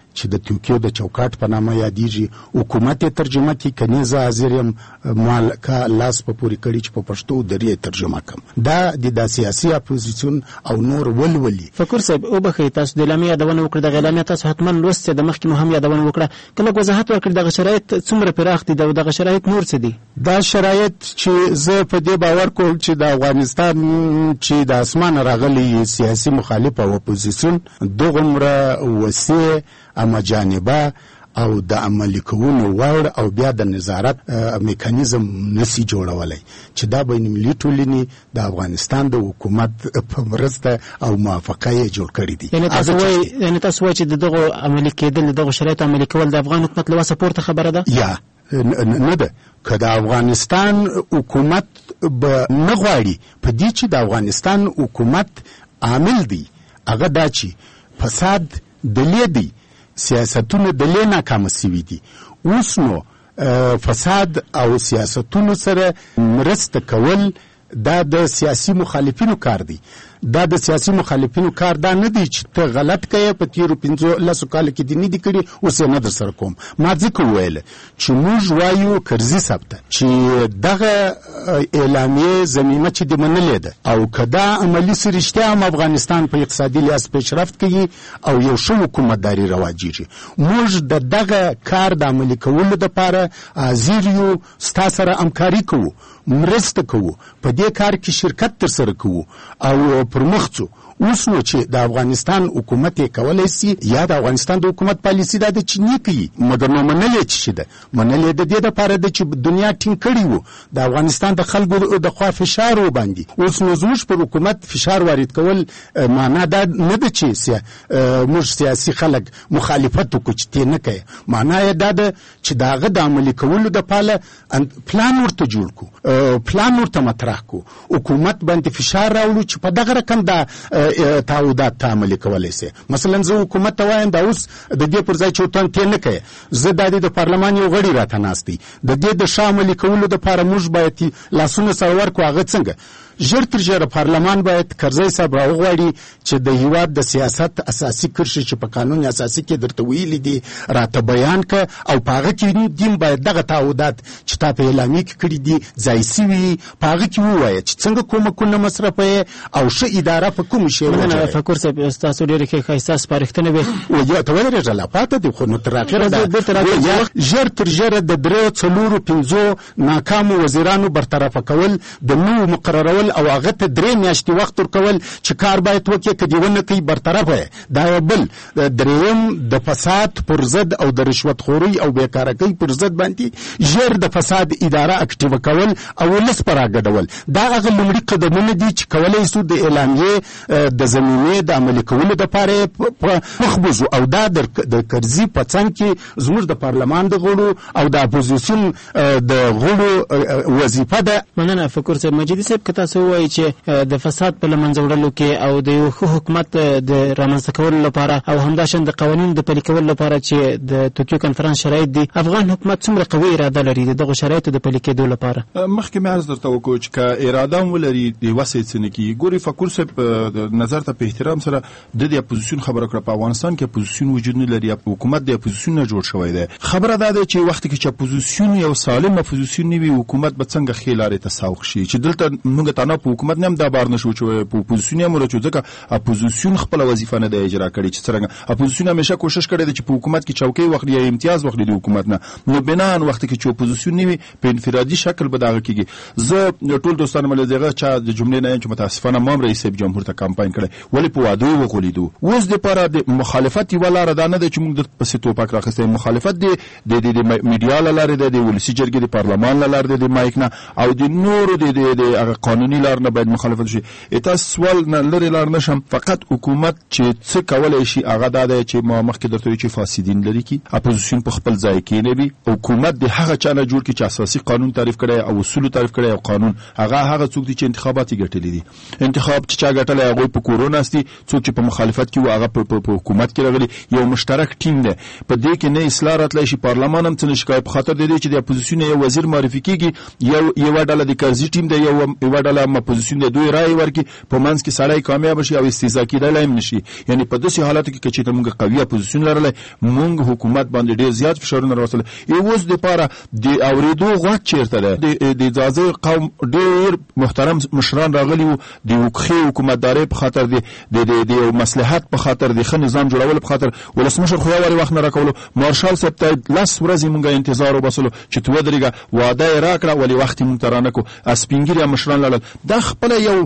چې د توکیو د چوکاټ په نامه یادېږي حکومت یې ترجمه کړي کني زه حاضر یم مال کا لاس په پورې کړي چې په پښتو درې ترجمه کړم دا د سیاسي اپوزیسیون او نور ولولي. فکر صاحب او بخې تاسو د اعلامیه یادونه وکړه د اعلامیه تاسو حتما لوست د مخکې مهم یادونه وکړه کله وضاحت ورکړ دغه شرایط څومره پراخ دي دغه شرایط نور څه دي؟ دا شرایط چې زه په دې باور کوم چې د افغانستان چې د اسمان راغلي سیاسي مخالف او اپوزیسیون دغمره وسیع اما جانبه او د عملي کولو وړ او بیا د نظارت میکانیزم نسی جوړولای چې دا بین المللي ټولنې د افغانستان د حکومت په مرسته او موافقه یې جوړ کړی دي. یعنی تاسو وایي یعنی تاسو وایي چې دغه عملي کېدل دغه شرایط عملي کول د افغان حکومت له وسه پورته خبره ده؟ یا نه ده که د افغانستان حکومت به نه غواړي په دې چې د افغانستان حکومت عامل دی هغه دا چې فساد دلې دی سیاستونه دلې ناکامه سوي دي اوس نو فساد او سیاستونو سره مرسته کول دا د سیاسي مخالفینو کار دی. دا د سیاسي مخالفینو کار دا نه دی چې ته غلط کوې په تیرو پنځو لسو کالو کې دې نه دي کړي اوس یې نه در سره کوم. ما ځکه وویل چې موږ وایو کرزي صاحب ته چې دغه اعلامیې ضمیمه چې دې منلې ده او که دا عملي سي رښتیا هم افغانستان په اقتصادي لحاظ پیشرفت کوي او یو ښه حکومتداري رواجېږي موږ د دغه کار د عملي کولو دپاره حاضر یو ستا سره همکاري کوو مرسته کوو په دې کار کې شرکت تر سره کوو او پر مخ ځو. اوس نو چې د افغانستان حکومت یې کولی سي یا د افغانستان د حکومت پالیسي دا ده چې نه کوي مګر نو منلې چې ده منلې د دې دپاره ده چې دنیا ټینګ کړي وو د افغانستان د خلکو د خوا فشار وباندي. اوس نو زموږ پر حکومت فشار وارد کول معنا دا نه ده چې موږ سیاسي خلک مخالفت وکړو چې تی نه کوي معنا یې دا ده چې د هغه د عملي کولو دپاره پلان ورته جوړ کړو پلان ورته مطرح کړو حکومت باندې فشار راوړو چې په دغه رقم دا تعهدات ته عملي کولی سي. مثلا زه حکومت ته وایم دا اوس د دې پر ځای چې وطن تی نه کوي زه دا د پارلمان یو غړي راته ناست دی د دې د ښه عملي کولو دپاره موږ باید لاسونه سره ورکړو هغه څنګه ژر تر ژره پارلمان باید کرزی صاحب راوغواړي چې د هیواد د سیاست اساسي کرښې چې په قانون اساسي کې درته ویلي دي راته بیان که او په هغه کې دیم باید دغه تعهدات چې تا په اعلامیه کې کړي دي ځای سوي په هغه کې ووایه چې څنګه کومکونه مصرفوې او ښه اداره په کوم شی مننه فکر صاحب ستاسو ډېرې ښې ښایسته سپارښتنې وې ته ودرېږه لا پاته دي خو نو تر اخره ده ژر تر ژره د درې څلورو پنځو ناکامو وزیرانو برطرفه کول د نوو مقررول او هغه ته درې میاشتې وخت ورکول چې کار باید وکړي که دې ونه کوي برطرفه دا یو بل درېیم د فساد پر ضد او د رشوتخورۍ او بېکارکۍ پر ضد باندې ژر د فساد اداره اکټیوه کول او ولس په راګډول دا هغه لومړي قدمونه دي چې کولی سو د اعلامیې د زمینې د عملي کولو دپاره مخ بوځو او دا د کرزي په څنګ کې زموږ د پارلمان د غړو او د اپوزیسیون د غړو وظیفه ده. مننه فکر صاحب. مجیدي صاحب که تاسو وایي چې د فساد په له منځه وړلو کې او د یو ښه حکومت د رامنځته کولو لپاره او همداشان د قوانینو د پلي کولو لپاره چې د توکیو کنفرانس شرایط دي افغان حکومت څومره قوي اراده لري د دغو شرایطو د پلي کېدو لپاره؟ مخکې مې عرض درته وکړو چې که اراده هم ولري د وسې څه نه کېږي. ګورې فکر صاحب نظر ته په احترام سره د دې اپوزیسیون خبره کړه په افغانستان کې اپوزیسیون وجود نه لري حکومت د اپوزیسیون نه جوړ شوی دی. خبره دا ده چې وخت کې چې اپوزیسیون یو سالم اپوزیسیون نه وي حکومت به څنګه ښې لارې ته سوق شي چې دلته موږ ته نه په حکومت نه هم دا بار نشو چې په اپوزیسیون هم ورچو ځکه اپوزیسیون خپل وظیفه نه دی اجرا کړې چې څنګه اپوزیسیون همیشه کوشش کړی دی چې په حکومت کې چوکۍ واخلي یا امتیاز واخلي د حکومت نه نو بنان وخت کې چې اپوزیسیون نه وي په انفرادي شکل به دغه کېږي. زه ټول دوستان مله دغه چا د جملې نه چې متاسفانه مام رئیس جمهور ته کمپاین کړی ولی په واده وغولیدو اوس د لپاره د مخالفت یو لار ده نه چې موږ د پسې توپک راخستې مخالفت دی د د میډیا لاره ده د ولسی جرګې د پارلمان لاره ده د مایک نه او د نورو د د قانوني لار نه باید مخالفت شي. تاسو سوال نه لري لار نشم فقط حکومت چې څه کولای شي هغه دا چې ما مخکې درته چې فاسدین لري کی اپوزیسیون په خپل ځای کې نه وي حکومت د هغه چا نه جوړ کی چې اساسي قانون تعریف کړي او اصول تعریف کړي او قانون هغه هغه څوک دي چې انتخابات ګټلې دي انتخاب چې چا ګټلې هغه په کورونا استي څوک چې په مخالفت کې و هغه په حکومت کې راغلي یو مشترک ټیم دی په دې کې نه اصلاح راتلی شي پارلمان هم څه نشي کوي په خاطر د دې چې د اپوزیسیون یو وزیر معرفي کیږي یو یو ډله د کرزي ټیم دی یو یو ډله کله اپوزیسیون د دوی رائے ورکي په منځ کې سړی کامیاب شي او استهزاء کېدلی هم نشي. یعنی په داسې حالاتو کې چې موږ قوي اپوزیسیون لرلی موږ حکومت باندې ډېر زیات فشارونه راوستل. اوس دپاره د اورېدو غوږ چېرته دی؟ د ځاځي قوم ډېر محترم مشران راغلي وو د ښې حکومتدارۍ په خاطر د یو مصلحت په خاطر د ښه نظام جوړولو په خاطر ولسمشر خو یو وارې وخت نه راکولو. مارشال صاحب ته لس ورځې موږ انتظار وباسلو چې ته ودرېږه وعده یې راکړه ولې وخت یې موږ ته رانه کړو. سپین ږیري مشران لاړل. دا خپله یو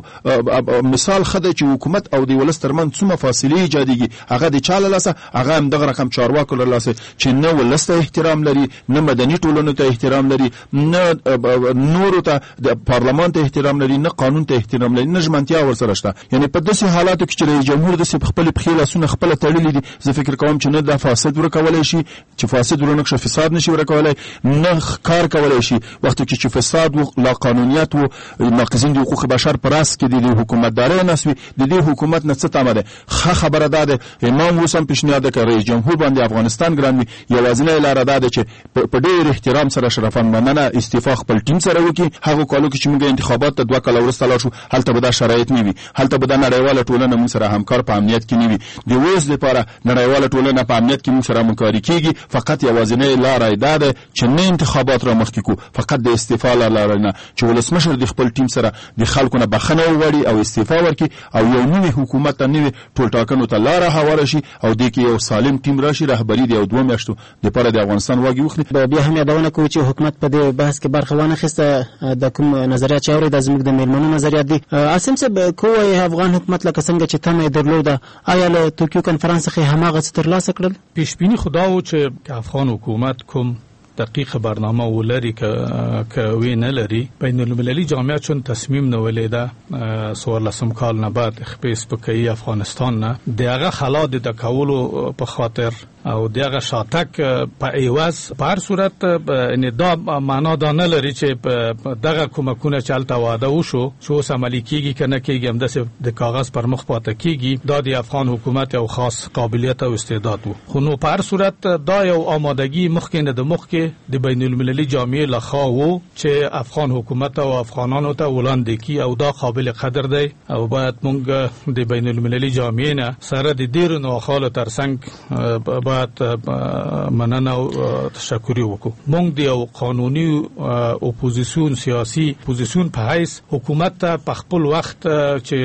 مثال ښه دی چې حکومت او د ولس ترمنځ څومره فاصلې ایجادېږي. هغه د چا له لاسه؟ هغه همدغه رقم چارواکو له لاسه چې نه ولس ته احترام لري، نه مدني ټولنو ته احترام لري، نه نورو ته د پارلمان ته احترام لري، نه قانون ته احترام لري، نه ژمنتیا ورسره شته. یعنی په داسې حالاتو کې چې رئیس جمهور داسې په خپلې پښې لاسونه خپله تړلي دي، زه فکر کوم چې نه دا فاسد ورکولی شي، چې فاسد ورنه کړه فساد نشي ورکولی، نه کار کولی شي. وخت کې چې فساد و، لا قانونیت و، ناقضین د حقوق بشر په راس کې د حکومتدارۍ نس وي، د دې حکومت نه څه تمه ده؟ ښه خبره دا ده امام اوس هم پیشنهاد ده که رئیس جمهور باندې افغانستان ګران وي، یوازینۍ لاره دا ده چې په ډېر احترام سره شرفان مننه استعفا خپل ټیم سره وکړي. هغو کالو کې چې موږ انتخابات ته دوه کاله وروسته لاړ شو هلته به دا شرایط نه وي، هلته به دا نړیواله ټولنه موږ سره همکار په امنیت کې نه وي. د اوس دپاره نړیواله ټولنه په امنیت کې موږ سره همکاري کېږي. فقط یوازینۍ لاره یې دا ده چې نه انتخابات را مخکې کړو، فقط د استعفا له لارې نه، چې ولسمشر د خپل ټیم سره د خلکو نه بخښنه وغواړي او استعفا ورکړي او یو نوي حکومت ته نوي ټولټاکنو ته لاره هواره شي او دې کې یو سالم ټیم راشي، رهبري د یو دوه میاشتو دپاره د افغانستان واګې وخوري. بیا هم یادونه کوو چې حکومت په دې بحث کې برخه وانخیسته. د کوم نظریات چې اورېده زموږ د میلمنو نظریات دي. عاصم صاحب کو وایي افغان حکومت لکه څنګه چې تمه یې درلوده آیا له توکیو کنفرانس څخه هماغه څه ترلاسه کړل؟ پیشبیني خو دا و چې افغان حکومت کوم دقیق برنامه ولري که وی نه لري. بین المللي جامعه چون تصمیم نیولیده څوارلسم کال نه بعد خپې سپکوي افغانستان نه د هغه خلا د کولو په خاطر او دغه شاتک په ایواز په هر صورت نه دا معنا دا نه لري چې دغه کومکونه چلته واده وشو چې اوس عملي کیږي کنه کیږي هم د کاغذ پر مخ پاتې کیږي. دا د افغان حکومت یو خاص قابلیت او استعداد وو، خو نو په هر صورت دا یو آمادگی مخکې نه د مخ کې د بین المللي جامعه لخوا وو چې افغان حکومت او افغانانو ته وړاندې کی او دا قابل قدر دی او باید موږ د بین المللي جامعه نه سره د ډیرو نوخاله ترڅنګ باید مننه او تشکر وکړو. موږ د یو قانوني اپوزیسیون سیاسي اپوزیسیون په حیث حکومت ته په خپل وخت چې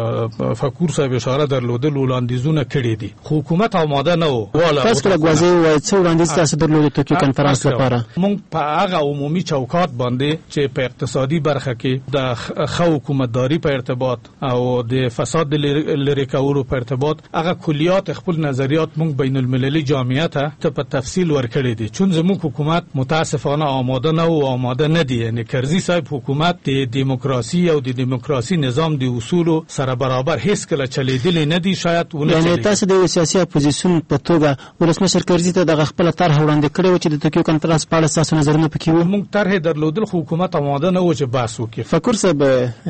فکر صاحب اشاره درلودل وړاندیزونه کړي دي، خو حکومت آماده نه و. تاسو کله غواړئ وایي څو وړاندیز تاسو درلودل توکیو کنفرانس لپاره؟ موږ په هغه عمومي چوکاټ باندې چې په اقتصادي برخه کې د ښه حکومتداري په ارتباط او د فساد لرې کولو په ارتباط هغه کلیات خپل نظریات موږ بین المللي جامعه ته په تفصیل ورکړي دي، چون زموږ حکومت متاسفانه آماده نه او آماده نه دی. یعنی کرزي صاحب حکومت د دیموکراسي او د دیموکراسي نظام د اصولو سره برابر هیڅ کله چلیدلی نه دی. شاید ونه یعنی تاسو د سیاسي اپوزیسیون په توګه ولسمشر کرزي ته دغه خپل طرح وړاندې کړی و چې د توکیو کنفرانس په اړه تاسو نظرونه پکې وو؟ موږ طرح درلودل خو حکومت آماده نه و چې بحث وکړي. فکر صاحب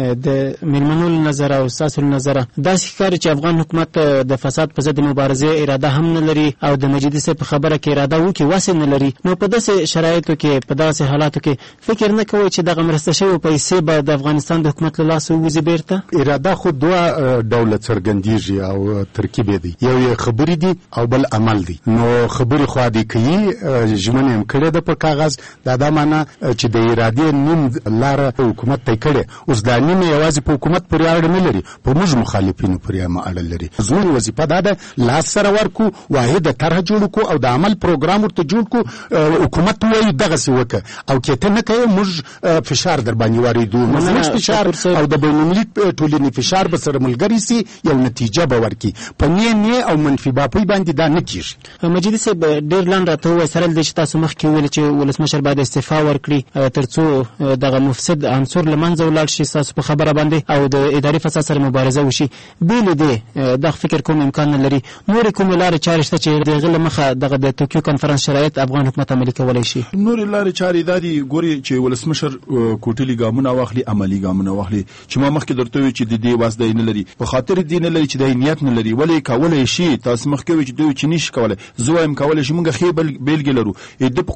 د میلمنو نظر او تاسو نظر داسې ښکاري چې افغان حکومت د فساد په ضد مبارزې اراده هم نه لري او د مجیدي صاحب په خبره کې اراده وکړي واسه نه لري. نو په داسې شرایطو کې په داسې حالاتو کې فکر نه کوي چې دغه مرسته شوی پیسې به د افغانستان د حکومت له لاسه ووځي بیرته؟ اراده خو دوه ډوله څرګندېږي او ترکیب دی، یو یې خبرې دي او بل عمل دی. نو خبرې خو دې کوي ژمنه هم کړې ده په کاغذ، دا دا معنا چې د ارادې نیم لاره حکومت طی کړې. اوس دا نیم یوازې په حکومت پورې اړه نه لري، په موږ مخالفینو پورې هم اړه لري. زموږ وظیفه دا ده لاس سره ورکو، واحده طرح جوړ کو او د عمل پروګرام ورته جوړ کو. حکومت وایي دغسې وکړه او که ته نه کوې موږ فشار در باندې واردو، موږ فشار او د بین المللي ټولنې فشار به سره ملګري سي، یو نتیجه به ورکړي. په نه نه او منفي باپۍ باندې دا نه کېږي. مجیدي صاحب ډېر لنډ راته ووایه سره له دې چې تاسو مخکې وویل چې ولسمشر باید استعفا ورکړي تر څو دغه مفسد عنصر له منځه ولاړ شي ستاسو په خبره باندې او د اداري فساد سره مبارزه وشي. بې له دې دا فکر کوم امکان نه لري نورې کومې لارې چارې شته چې د هغې له مخه دغه د توکیو کنفرانس شرایط افغان حکومت عملي کولی شي؟ نورې لارې چارې دا دي ګورې چې ولسمشر کوټلي ګامونه واخلي، عملي ګامونه واخلي. چې ما مخکې درته وویل چې د دې واس دی نه لري، په خاطر دې نه لري چې دی نیت نه لري. ولې کولی شي؟ تاسو مخکې وویل چې دوی چې نشي کولی، زه وایم کولی شي. موږ ښې بېلګې لرو. د په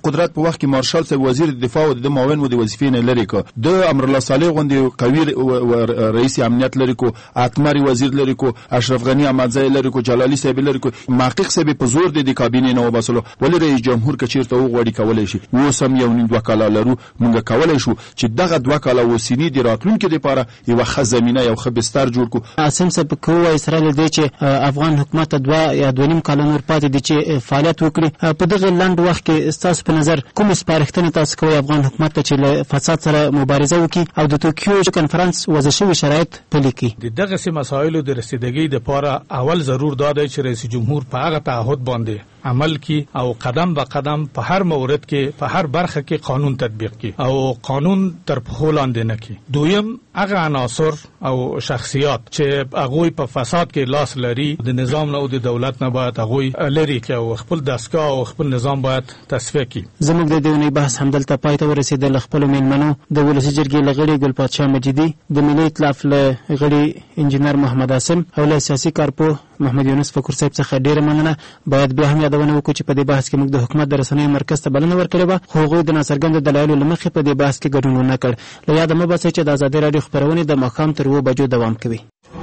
قدرت په وخت کې مارشال صاحب وزیر دفاع او د معاون مدیر وظیفې نه لري کو د امرالله صالح غوندې قوي رئیس امنیت لري کو اتمري وزیر لري کو اشرف غنی احمدزی لري کو جلالی صاحب لري کو محقق صاحب په زور د کابینې نه وباسلو ولې رئیس جمهور کچیرته وغوړي کولای شي وسم یو نیم دوه کاله لرو مونږ کولای شو چې دغه دوه کاله وسینی د راتلونکو لپاره یو خزمینه یو خبستر جوړ کو اسیم صاحب کوه اسرائیل د چې افغان حکومت دوه یا دوه نیم کال نور پاتې دي چې فعالیت وکړي په دغه لاند وخت کې تاسو په نظر کوم سپارښتنه تاسو کوي افغان حکومت ته چې له فساد سره مبارزه وکړي او د توکیو کنفرانس وضع شوی شرایط پلي کړي د دغه سي مسایلو د رسیدګۍ لپاره اول ضرور دا دی چې رئیس جمهور په هغه تعهد باندې عمل کی او قدم به قدم په هر مورد کې په هر برخه کې قانون تطبیق کی او قانون تر پښو لاندې نه کی. دویم هغه عناصر او شخصیات چې هغه په فساد کې لاس لري د نظام نه او د دولت نه باید هغه لري کې او خپل دستگاه او خپل نظام باید تصفیه کی. زموږ د دې بحث همدلته پای ته ورسېدل. خپل میلمنو د ولسی جرګې لغړي ګل پادشاه مجیدي، د ملي ائتلاف لغړي انجنیر محمد عاصم او له سیاسي کارپو محمد یونس فکر صاحب څخه ډیره مننه. باید بیا هم یادونه وکړو چې په دې بحث کې موږ د حکومت د رسنیو مرکز ته بلنه ورکړې وه، خو هغوی د ناڅرګندو دلایلو له مخې په دې بحث کې ګډون ونه کړ. له یاده مه باسئ چې د ازادي راډیو خپرونې د ماښام تر اوه بجو دوام کوي.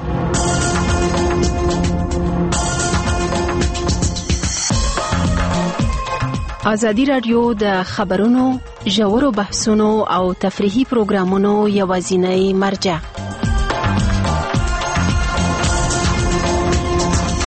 ازادي راډیو د خبرونو، ژورو بحثونو او تفریحي پروګرامونو یوازینۍ مرجع